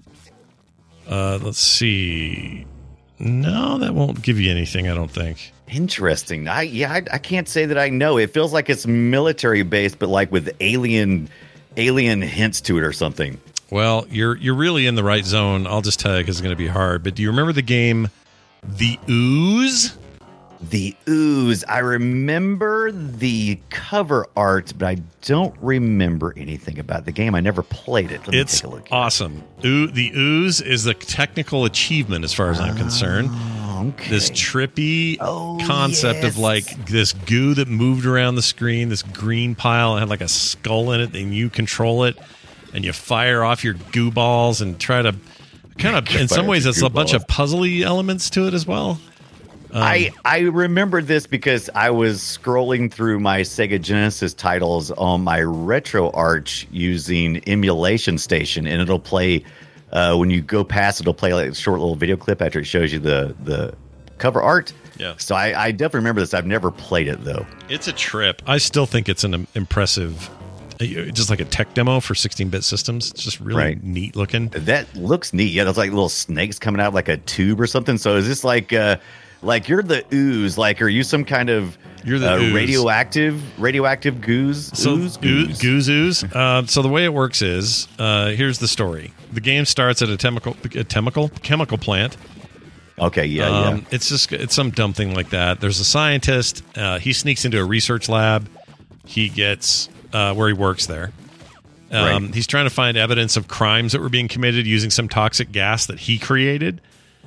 Uh, let's see. No, that won't give you anything, I don't think. Interesting. I yeah, I, I can't say that I know. It feels like it's military based, but like with alien alien hints to it or something. Well, you're you're really in the right zone. I'll just tell you because it's going to be hard. But do you remember the game The Ooze? The Ooze. I remember the cover art, but I don't remember anything about the game. I never played it. Let it's me take a look. Awesome. Ooh, the Ooze is the technical achievement as far as I'm concerned. Oh, okay. This trippy oh, concept yes. of like this goo that moved around the screen, this green pile, and had like a skull in it, and you control it, and you fire off your goo balls and try to kind of, in some ways, it's a bunch of puzzly elements to it as well. Um, I, I remember this because I was scrolling through my Sega Genesis titles on my RetroArch using Emulation Station, and it'll play, uh, when you go past, it'll play like a short little video clip after it shows you the, the cover art. Yeah. So I, I definitely remember this. I've never played it, though. It's a trip. I still think it's an impressive, just like a tech demo for sixteen-bit systems. It's just really Right. neat looking. That looks neat. Yeah, there's like little snakes coming out of like a tube or something. So is this like... Uh, Like you're the ooze. Like, are you some kind of You're the uh, ooze. radioactive, radioactive goose? So ooze, ooze, goose ooze. Uh, so the way it works is, uh, here's the story. The game starts at a chemical, a chemical, chemical plant. Okay, yeah, um, yeah. It's just it's some dumb thing like that. There's a scientist. Uh, he sneaks into a research lab. He gets uh, where he works there. Um, Right. He's trying to find evidence of crimes that were being committed using some toxic gas that he created.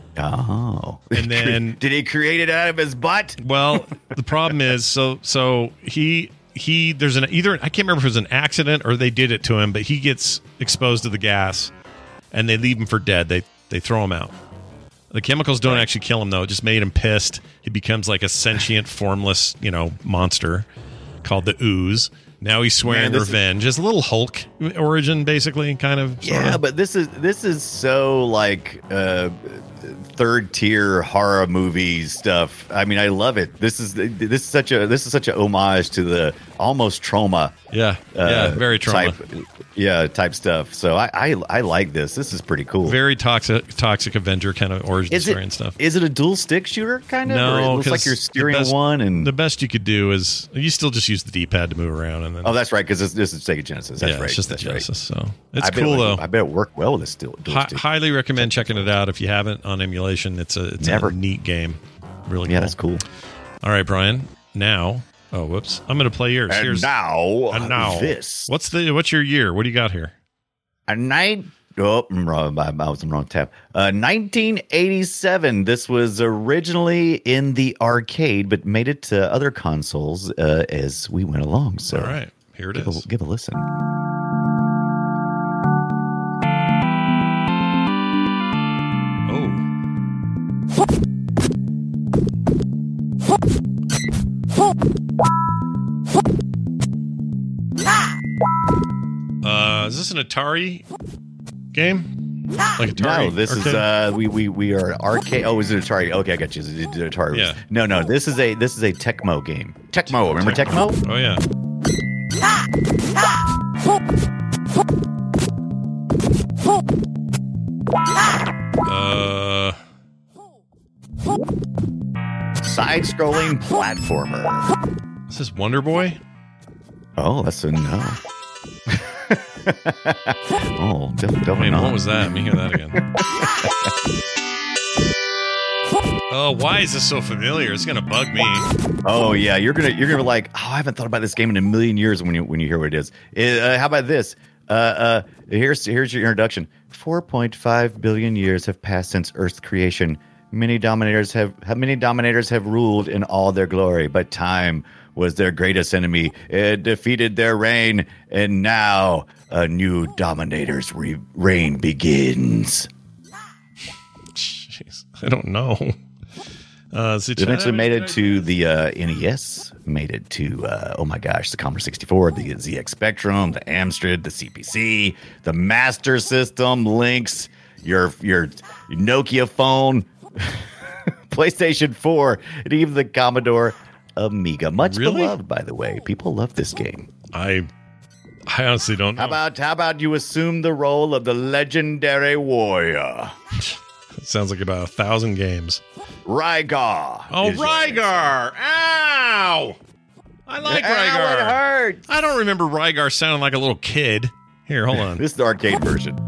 Oh, And then did he create it out of his butt? Well, the problem is, so so he he there's an either I can't remember if it was an accident or they did it to him, but he gets exposed to the gas, and they leave him for dead. They they throw him out. The chemicals don't actually kill him though; it just made him pissed. He becomes like a sentient, formless, you know, monster called the Ooze. Now he's swearing Man, this is- revenge. It's a little Hulk origin, basically, kind of. Yeah, sorta. but this is this is so like uh, third tier horror movie stuff. I mean, I love it. This is this is such a this is such a homage to the almost trauma. yeah, yeah, very trauma. Type, yeah, type stuff. So I, I I like this. This is pretty cool. Very toxic, toxic Avenger kind of origin is story it and stuff. is it a dual stick shooter kind of? No, or it looks like 'cause you're the steering best- one and The best you could do is you still just use the D-pad to move around, and then oh, that's right because this, this is Sega Genesis. That's yeah, right. it's just the that's right. Genesis. So it's I bet cool it would- though. I bet it worked well with this still. dual Hi- stick. highly recommend checking it out if you haven't on emulation. It's a it's Never. a neat game. Really, Yeah, cool. that's cool. All right, Brian. Now, oh, whoops, I'm going to play yours. And Here's now, and now this. What's the what's your year? What do you got here? A night Oh, I'm wrong. I I was on the wrong tab. Uh, nineteen eighty-seven. This was originally in the arcade, but made it to other consoles uh, as we went along. So, all right, here it give is. A, give a listen. Uh, is this an Atari game? Like Atari? No, this arcade? is uh, we we we are arcade. Oh, is it Atari? Okay, I got you. Is it Atari? Yeah. No, no. This is a this is a Tecmo game. Tecmo. Remember Tecmo? Oh yeah. Uh. Side-scrolling platformer. Is this Wonder Boy? Oh, that's a no. oh, definitely Wait, not. what was that? Let me hear that again. Oh, why is this so familiar? It's gonna bug me. Oh yeah, you're gonna you're gonna be like, oh, I haven't thought about this game in a million years when you when you hear what it is. Uh, how about this? Uh, uh, here's here's your introduction. Four point five billion years have passed since Earth's creation. Many dominators have many dominators have ruled in all their glory, but time was their greatest enemy. It defeated their reign, and now a new dominator's re- reign begins. Jeez, I don't know. Uh, it eventually made it to the uh, N E S, made it to, uh, oh my gosh, the Commodore sixty-four, the Z X Spectrum, the Amstrad, the C P C, the Master System, Lynx, your, your Nokia phone, PlayStation four, and even the Commodore Amiga. Much Really? beloved, by the way. People love this game. I I honestly don't know. How about, how about you assume the role of the legendary warrior? It sounds like about a thousand games. Rygar. Oh, is your Rygar! Ow! I like Ow, Rygar. it hurts. I don't remember Rygar sounding like a little kid. Here, hold on. This is the arcade version.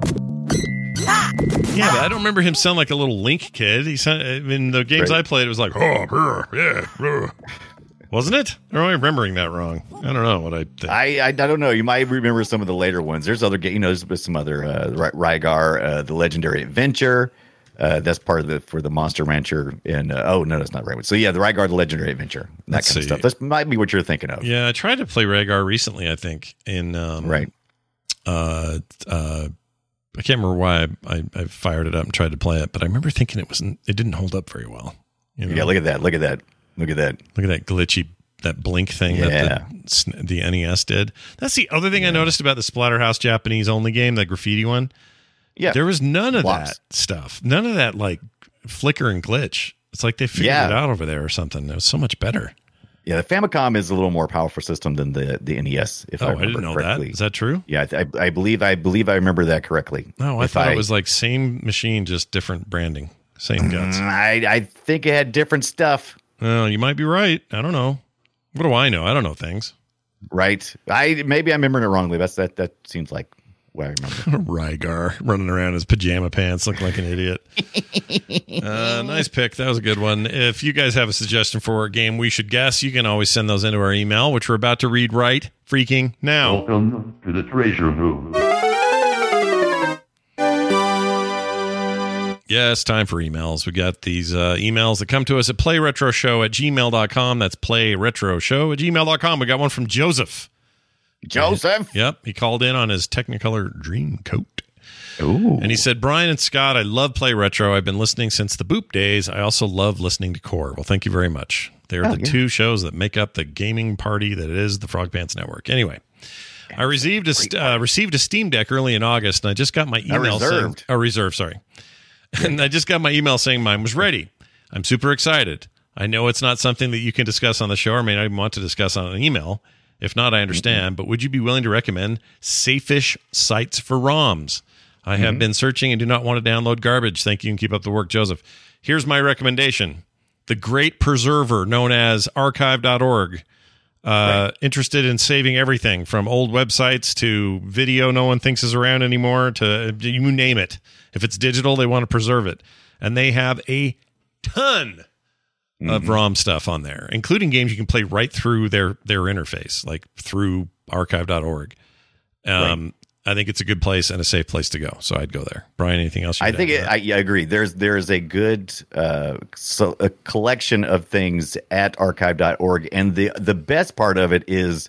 Yeah, but I don't remember him sound like a little Link kid. He sound, in the games Right. I played, it was like, oh, brr, yeah, brr." Wasn't it? Or am I remembering that wrong? I don't know what I think. I, I I don't know. You might remember some of the later ones. There's other games. You know, there's some other uh, Ry- Rygar, uh, the Legendary Adventure. Uh, that's part of the for the Monster Rancher. And uh, oh no, that's not right. So yeah, the Rygar, the Legendary Adventure, that Let's kind see. of stuff. That might be what you're thinking of. Yeah, I tried to play Rygar recently, I think. In um, Right. Uh, uh, I can't remember why I, I, I fired it up and tried to play it, but I remember thinking it wasn't. It didn't hold up very well. You know? Yeah, look at that. Look at that. Look at that. Look at that glitchy, that blink thing Yeah. that the, the N E S did. That's the other thing I noticed about the Splatterhouse Japanese only game, that graffiti one. Yeah. There was none of Lots. that stuff. None of that like flicker and glitch. It's like they figured Yeah. it out over there or something. It was so much better. Yeah, the Famicom is a little more powerful system than the, the N E S. If Oh, I I, remember didn't know correctly. that. Is that true? Yeah, I, I, I believe I believe I remember that correctly. No, I If thought it was like same machine, just different branding. Same guts. Mm, I I think it had different stuff. Oh, you might be right. I don't know. What do I know? I don't know things. Right. I maybe I'm remembering it wrongly. That's that that seems like what I remember. Rygar running around in his pajama pants looking like an idiot. uh, nice pick. That was a good one. If you guys have a suggestion for a game we should guess, you can always send those into our email, which we're about to read right freaking now. Welcome to the treasure room. Yeah, it's time for emails. We got these uh, emails that come to us at playretroshow at gmail dot com. That's playretroshow at gmail dot com. We got one from Joseph. Joseph? Yep. He called in on his Technicolor Dreamcoat. Ooh. And he said, Brian and Scott, I love Play Retro. I've been listening since the Boop days. I also love listening to Core. Well, thank you very much. They're Oh, the yeah. two shows that make up the gaming party that is the Frog Pants Network. Anyway, I received a, st- uh, received a Steam Deck early in August, and I just got my email saying... reserved. Oh, reserve, sorry. And I just got my email saying mine was ready. I'm super excited. I know it's not something that you can discuss on the show or may not even want to discuss on an email. If not, I understand. But would you be willing to recommend safe-ish sites for ROMs? I have been searching and do not want to download garbage. Thank you and keep up the work, Joseph. Here's my recommendation. The great preserver known as archive dot org. Uh, Interested in saving everything from old websites to video no one thinks is around anymore to you name it. If it's digital, they want to preserve it. And they have a ton of ROM stuff on there, including games you can play right through their their interface, like through archive dot org. Um, I think it's a good place and a safe place to go. So I'd go there. Brian, anything else? I think it, I, I agree. There's there's a good uh, so a collection of things at archive dot org, and the the best part of it is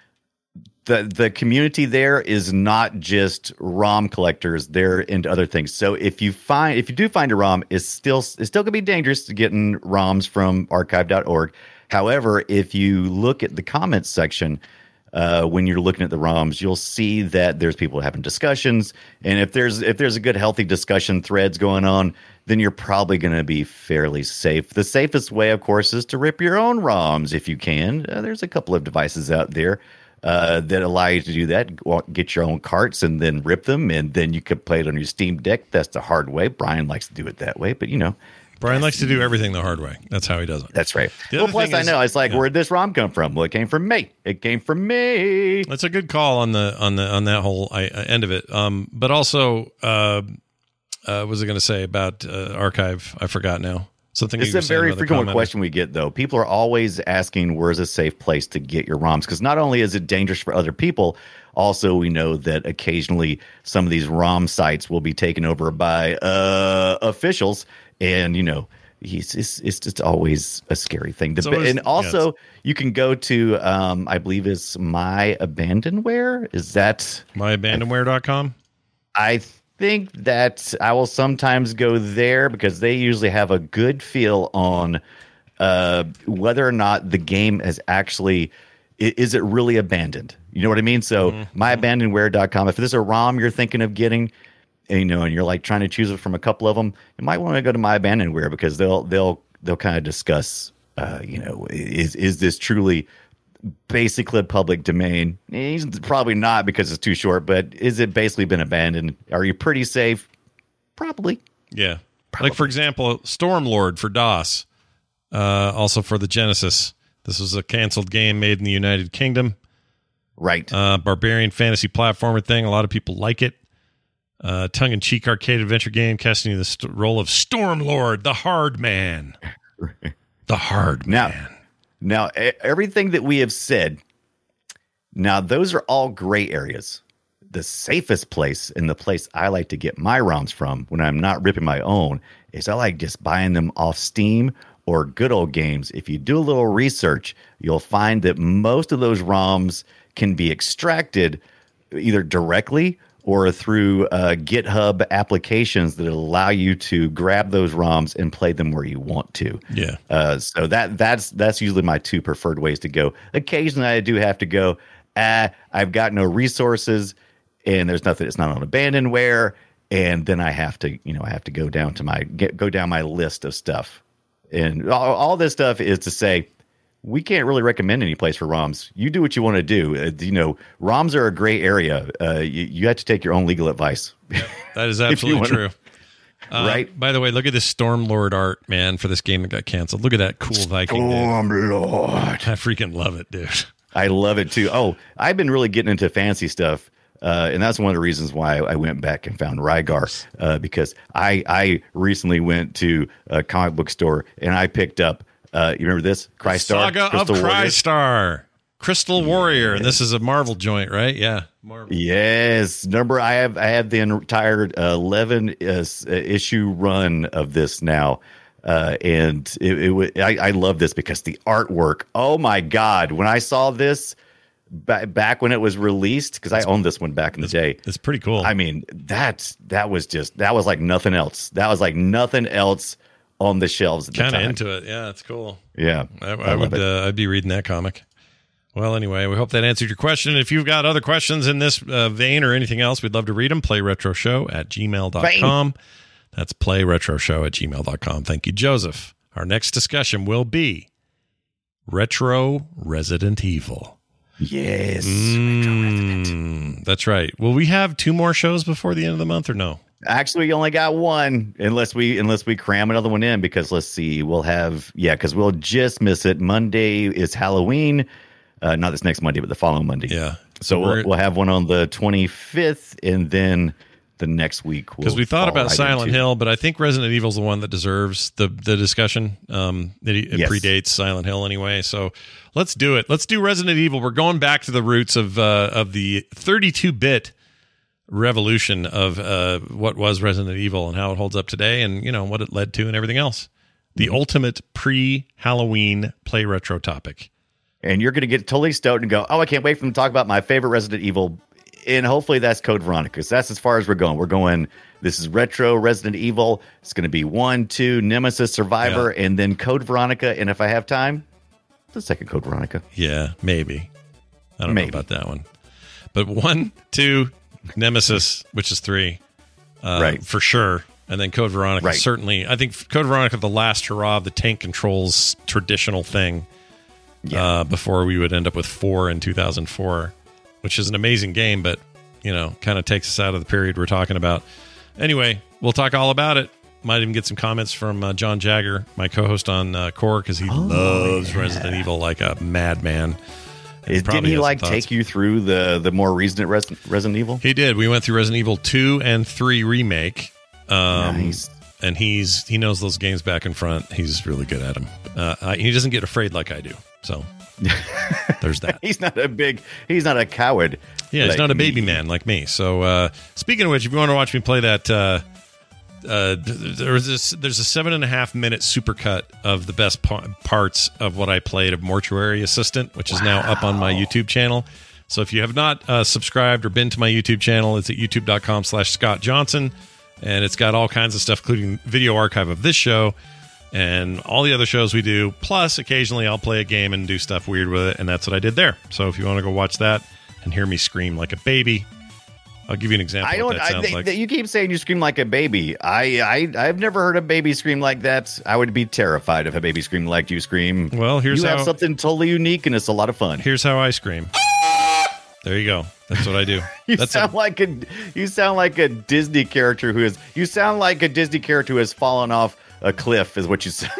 the the community there is not just ROM collectors. They're into other things. So if you find if you do find a ROM, it's still it's still gonna be dangerous to getting ROMs from archive dot org. However, if you look at the comments section. Uh, when you're looking at the ROMs, you'll see that there's people having discussions, and if there's if there's a good healthy discussion threads going on, then you're probably going to be fairly safe. The safest way, of course, is to rip your own ROMs if you can. Uh, there's a couple of devices out there uh, that allow you to do that. Get your own carts and then rip them, and then you could play it on your Steam Deck. That's the hard way. Brian likes to do it that way, but you know. Brian likes to do everything the hard way. That's how he does it. That's right. Well, plus I know it's like, yeah. Where'd this ROM come from? Well, it came from me. It came from me. That's a good call on the on the on that whole uh, end of it. Um, but also, uh, uh, what was I going to say about uh, archive? I forgot now. Something. It's a very frequent question we get, though. People are always asking, "Where's a safe place to get your ROMs?" Because not only is it dangerous for other people, also we know that occasionally some of these ROM sites will be taken over by uh, officials. And, you know, he's, it's, it's just always a scary thing. To always, and also, yes. You can go to, um, I believe it's My Abandonware. Is that? my abandonware dot com? I think that I will sometimes go there because they usually have a good feel on uh, whether or not the game is actually, is it really abandoned? You know what I mean? So mm-hmm. my abandonware dot com. If there's a ROM you're thinking of getting, and, you know, and you're like trying to choose it from a couple of them, you might want to go to My Abandonware because they'll they'll they'll kind of discuss, uh, you know, is is this truly basically public domain? It's probably not because it's too short, but is it basically been abandoned? Are you pretty safe? Probably. Yeah. Probably. Like, for example, Stormlord for DOS, uh, also for the Genesis. This was a canceled game made in the United Kingdom. Right. Uh, barbarian fantasy platformer thing. A lot of people like it. Uh, tongue-in-cheek arcade adventure game casting the st- role of Stormlord, the hard man. The hard now, man. Now, everything that we have said, now those are all gray areas. The safest place and the place I like to get my ROMs from when I'm not ripping my own is I like just buying them off Steam or Good Old Games. If you do a little research, you'll find that most of those ROMs can be extracted either directly or through uh, GitHub applications that allow you to grab those ROMs and play them where you want to. Yeah. Uh, so that that's that's usually my two preferred ways to go. Occasionally, I do have to go. Ah, I've got no resources, and there's nothing. It's not on abandonware, and then I have to, you know, I have to go down to my get, go down my list of stuff, and all, all this stuff is to say. We can't really recommend any place for ROMs. You do what you want to do. Uh, you know, ROMs are a gray area. Uh, you, you have to take your own legal advice. That is absolutely true. Uh, right? By the way, look at this Stormlord art, man, for this game that got canceled. Look at that cool Viking. Stormlord. I freaking love it, dude. I love it, too. Oh, I've been really getting into fancy stuff. Uh, and that's one of the reasons why I went back and found Rygar, uh, because I, I recently went to a comic book store and I picked up Uh, you remember this? Crystar? Saga Crystal of Warrior? Crystar. Crystal yes. Warrior. And this is a Marvel joint, right? Yeah. Marvel. Yes. Number, I have I have the entire uh, eleven uh, issue run of this now. Uh, and it, it I, I love this because the artwork, oh my God. When I saw this b- back when it was released, because I owned this one back in the day. It's pretty cool. I mean, that's, that was just, that was like nothing else. That was like nothing else on the shelves at the kind of time. Into it. Yeah, it's cool. Yeah. I, I, I would uh, I'd be reading that comic. Well, anyway, we hope that answered your question. If you've got other questions in this uh, vein or anything else, we'd love to read them. play retro show at gmail dot com. That's play retro show at gmail dot com. Thank you, Joseph. Our next discussion will be Retro Resident Evil. Yes. Mm, that's right. Will we have two more shows before the end of the month or no? Actually, we only got one, unless we unless we cram another one in. Because let's see, we'll have yeah, because we'll just miss it. Monday is Halloween, uh, not this next Monday, but the following Monday. Yeah, so we'll, we'll have one on the twenty-fifth, and then the next week because we'll we thought about right Silent into. Hill, but I think Resident Evil is the one that deserves the the discussion. Um, it, it yes. predates Silent Hill anyway, so let's do it. Let's do Resident Evil. We're going back to the roots of uh, of the thirty-two bit. revolution of uh, what was Resident Evil and how it holds up today, and you know what it led to and everything else. The mm-hmm. ultimate pre-Halloween play retro topic. And you're going to get totally stoked and go, oh, I can't wait for them to talk about my favorite Resident Evil. And hopefully that's Code Veronica, because that's as far as we're going. We're going, this is retro Resident Evil. It's going to be one, two, Nemesis, Survivor, yeah. and then Code Veronica. And if I have time, the second Code Veronica. Yeah, maybe. I don't maybe. know about that one. But one, two, Nemesis, which is three, uh, right. for sure. And then Code Veronica, right. certainly. I think Code Veronica, the last hurrah of the tank controls traditional thing, yeah. uh, before we would end up with four in two thousand four, which is an amazing game, but, you know, kind of takes us out of the period we're talking about. Anyway, we'll talk all about it. Might even get some comments from uh, John Jagger, my co-host on uh, Core, because he oh, loves yeah. Resident Evil like a madman. Is, didn't he like take you through the the more recent Res- Resident Evil? He did. We went through Resident Evil two and three remake. Um, nice. And he's he knows those games back and front. He's really good at them. Uh, I, he doesn't get afraid like I do. So there's that. He's not a big. He's not a coward. Yeah, he's like not a baby me. man like me. So uh, speaking of which, if you want to watch me play that. Uh, Uh, there's this, there's a seven and a half minute supercut of the best pa- parts of what I played of Mortuary Assistant, which is wow. now up on my YouTube channel. So if you have not uh, subscribed or been to my YouTube channel, it's at youtube.com slash Scott Johnson. And it's got all kinds of stuff, including video archive of this show and all the other shows we do. Plus, occasionally I'll play a game and do stuff weird with it. And that's what I did there. So if you want to go watch that and hear me scream like a baby, I'll give you an example. I don't. What that sounds I, like. You keep saying you scream like a baby. I, I, I've never heard a baby scream like that. I would be terrified if a baby screamed like you scream. Well, here's you how, have something totally unique, and it's a lot of fun. Here's how I scream. There you go. That's what I do. you That's sound a, like a. You sound like a Disney character who is. You sound like a Disney character who has fallen off a cliff. Is what you sound.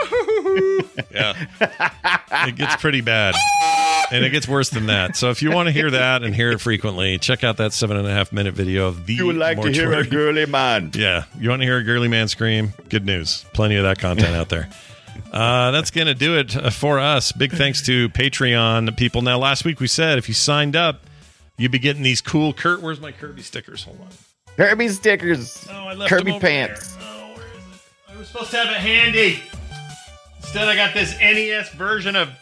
Yeah, it gets pretty bad. And it gets worse than that. So if you want to hear that and hear it frequently, check out that seven and a half minute video of the. You would like Mortuary. to hear a girly man. Yeah. You want to hear a girly man scream? Good news. Plenty of that content out there. Uh, that's going to do it for us. Big thanks to Patreon people. Now, last week we said if you signed up, you'd be getting these cool Kurt. Where's my Kirby stickers? Hold on. Kirby stickers. Oh, I left Kirby them over pants. There. Oh, where is it? I was supposed to have it handy. Instead, I got this N E S version of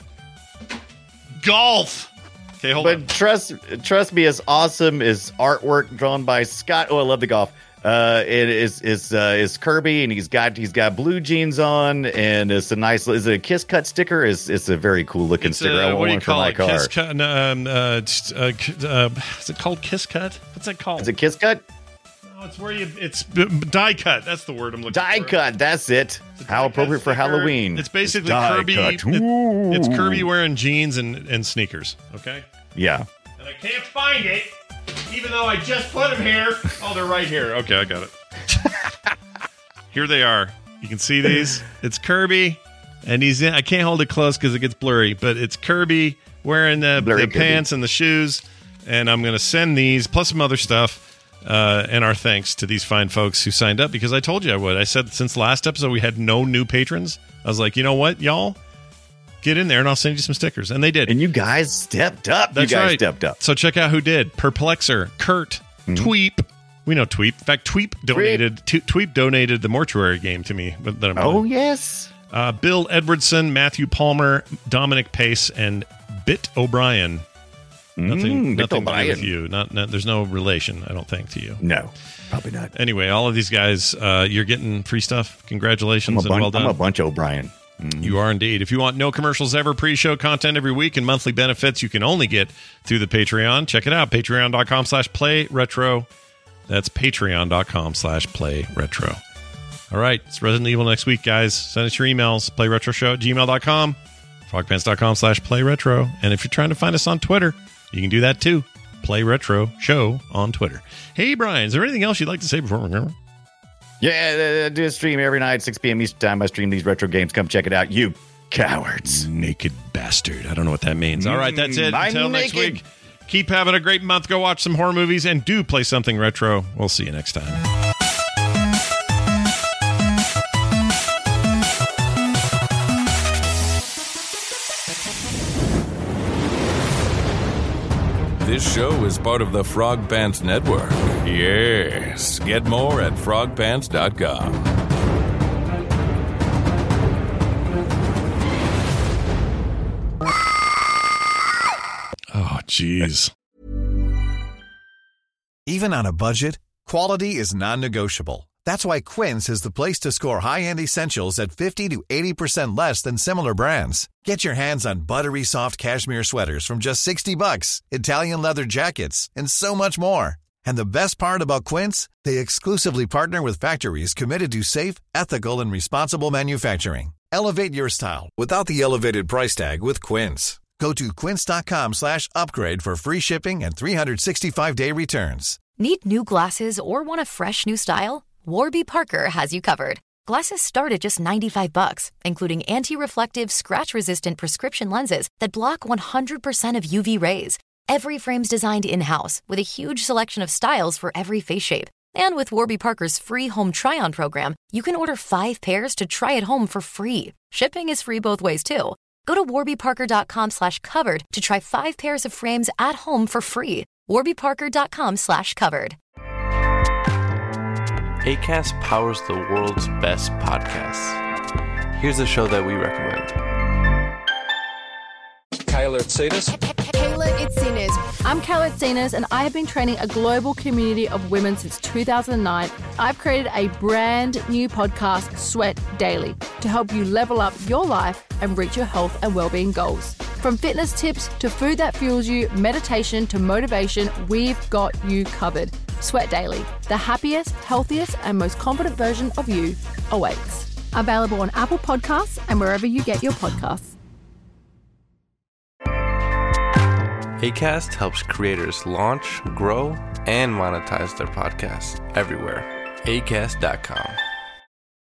golf. Okay, hold but on. But trust trust me, as awesome as artwork drawn by Scott. Oh, I love the golf. Uh, it is is uh, is Kirby, and he's got he's got blue jeans on, and it's a nice. Is it a Kiss Cut sticker? It's it's a very cool looking it's sticker. A, I want what do you one call for my it? car. Kiss Cut. Um, uh, uh, uh, is it called Kiss Cut? What's it called? Is it Kiss Cut? No, it's where you. It's die cut. That's the word I'm looking die for. Die cut. That's it. How appropriate for sticker. Halloween. It's basically it's Kirby. It, it's Kirby wearing jeans and, and sneakers. Okay. Yeah. And I can't find it, even though I just put them here. Oh, they're right here. Okay, I got it. Here they are. You can see these. It's Kirby, and he's in. I can't hold it close because it gets blurry, but it's Kirby wearing the, the pants and the shoes. And I'm going to send these, plus some other stuff. Uh, and our thanks to these fine folks who signed up, because I told you I would. I said since last episode we had no new patrons. I was like, you know what, y'all? Get in there and I'll send you some stickers. And they did. And you guys stepped up. That's you guys right. stepped up. So check out who did. Perplexer, Kurt, mm-hmm. Tweep. We know Tweep. In fact, Tweep donated Tweep, Tweep donated the Mortuary game to me. That I'm oh, playing. Yes. Uh, Bill Edwardson, Matthew Palmer, Dominic Pace, and Bit O'Brien. Nothing, mm, nothing to do with you. Not, not, there's no relation, I don't think, to you. No, probably not. Anyway, all of these guys, uh, you're getting free stuff. Congratulations I'm a and bun- well done. I'm a bunch O'Brien. Mm. You are indeed. If you want no commercials ever, pre-show content every week, and monthly benefits you can only get through the Patreon, check it out. Patreon.com slash play retro. That's patreon.com slash play retro. All right, it's Resident Evil next week, guys. Send us your emails. Playretroshow at gmail dot com. frogpants.com slash play retro. And if you're trying to find us on Twitter, you can do that too. Play Retro Show on Twitter. Hey, Brian, is there anything else you'd like to say before we go? Yeah, I do a stream every night, six p.m. Eastern time. I stream these retro games. Come check it out, you cowards. Naked bastard. I don't know what that means. All right, that's it. I'm Until naked. next week, keep having a great month. Go watch some horror movies and do play something retro. We'll see you next time. This show is part of the Frog Pants Network. Yes. Get more at frog pants dot com. Oh, jeez. Even on a budget, quality is non-negotiable. That's why Quince is the place to score high-end essentials at fifty to eighty percent less than similar brands. Get your hands on buttery soft cashmere sweaters from just sixty bucks, Italian leather jackets, and so much more. And the best part about Quince, they exclusively partner with factories committed to safe, ethical, and responsible manufacturing. Elevate your style without the elevated price tag with Quince. Go to quince.com slash upgrade for free shipping and three sixty-five day returns. Need new glasses or want a fresh new style? Warby Parker has you covered. Glasses start at just ninety-five bucks, including anti-reflective, scratch-resistant prescription lenses that block one hundred percent of U V rays. Every frame's designed in-house with a huge selection of styles for every face shape. And with Warby Parker's free home try-on program, you can order five pairs to try at home for free. Shipping is free both ways, too. Go to warbyparker.com slash covered to try five pairs of frames at home for free. warbyparker.com slash covered. Acast powers the world's best podcasts. Here's a show that we recommend. Kayla Itsinas. Kayla Itsinas. I'm Kayla Itsinas, and I have been training a global community of women since two thousand nine. I've created a brand new podcast, Sweat Daily, to help you level up your life and reach your health and well-being goals. From fitness tips to food that fuels you, meditation to motivation, we've got you covered. Sweat Daily, the happiest, healthiest, and most confident version of you awaits. Available on Apple Podcasts and wherever you get your podcasts. Acast helps creators launch, grow, and monetize their podcasts everywhere. acast dot com.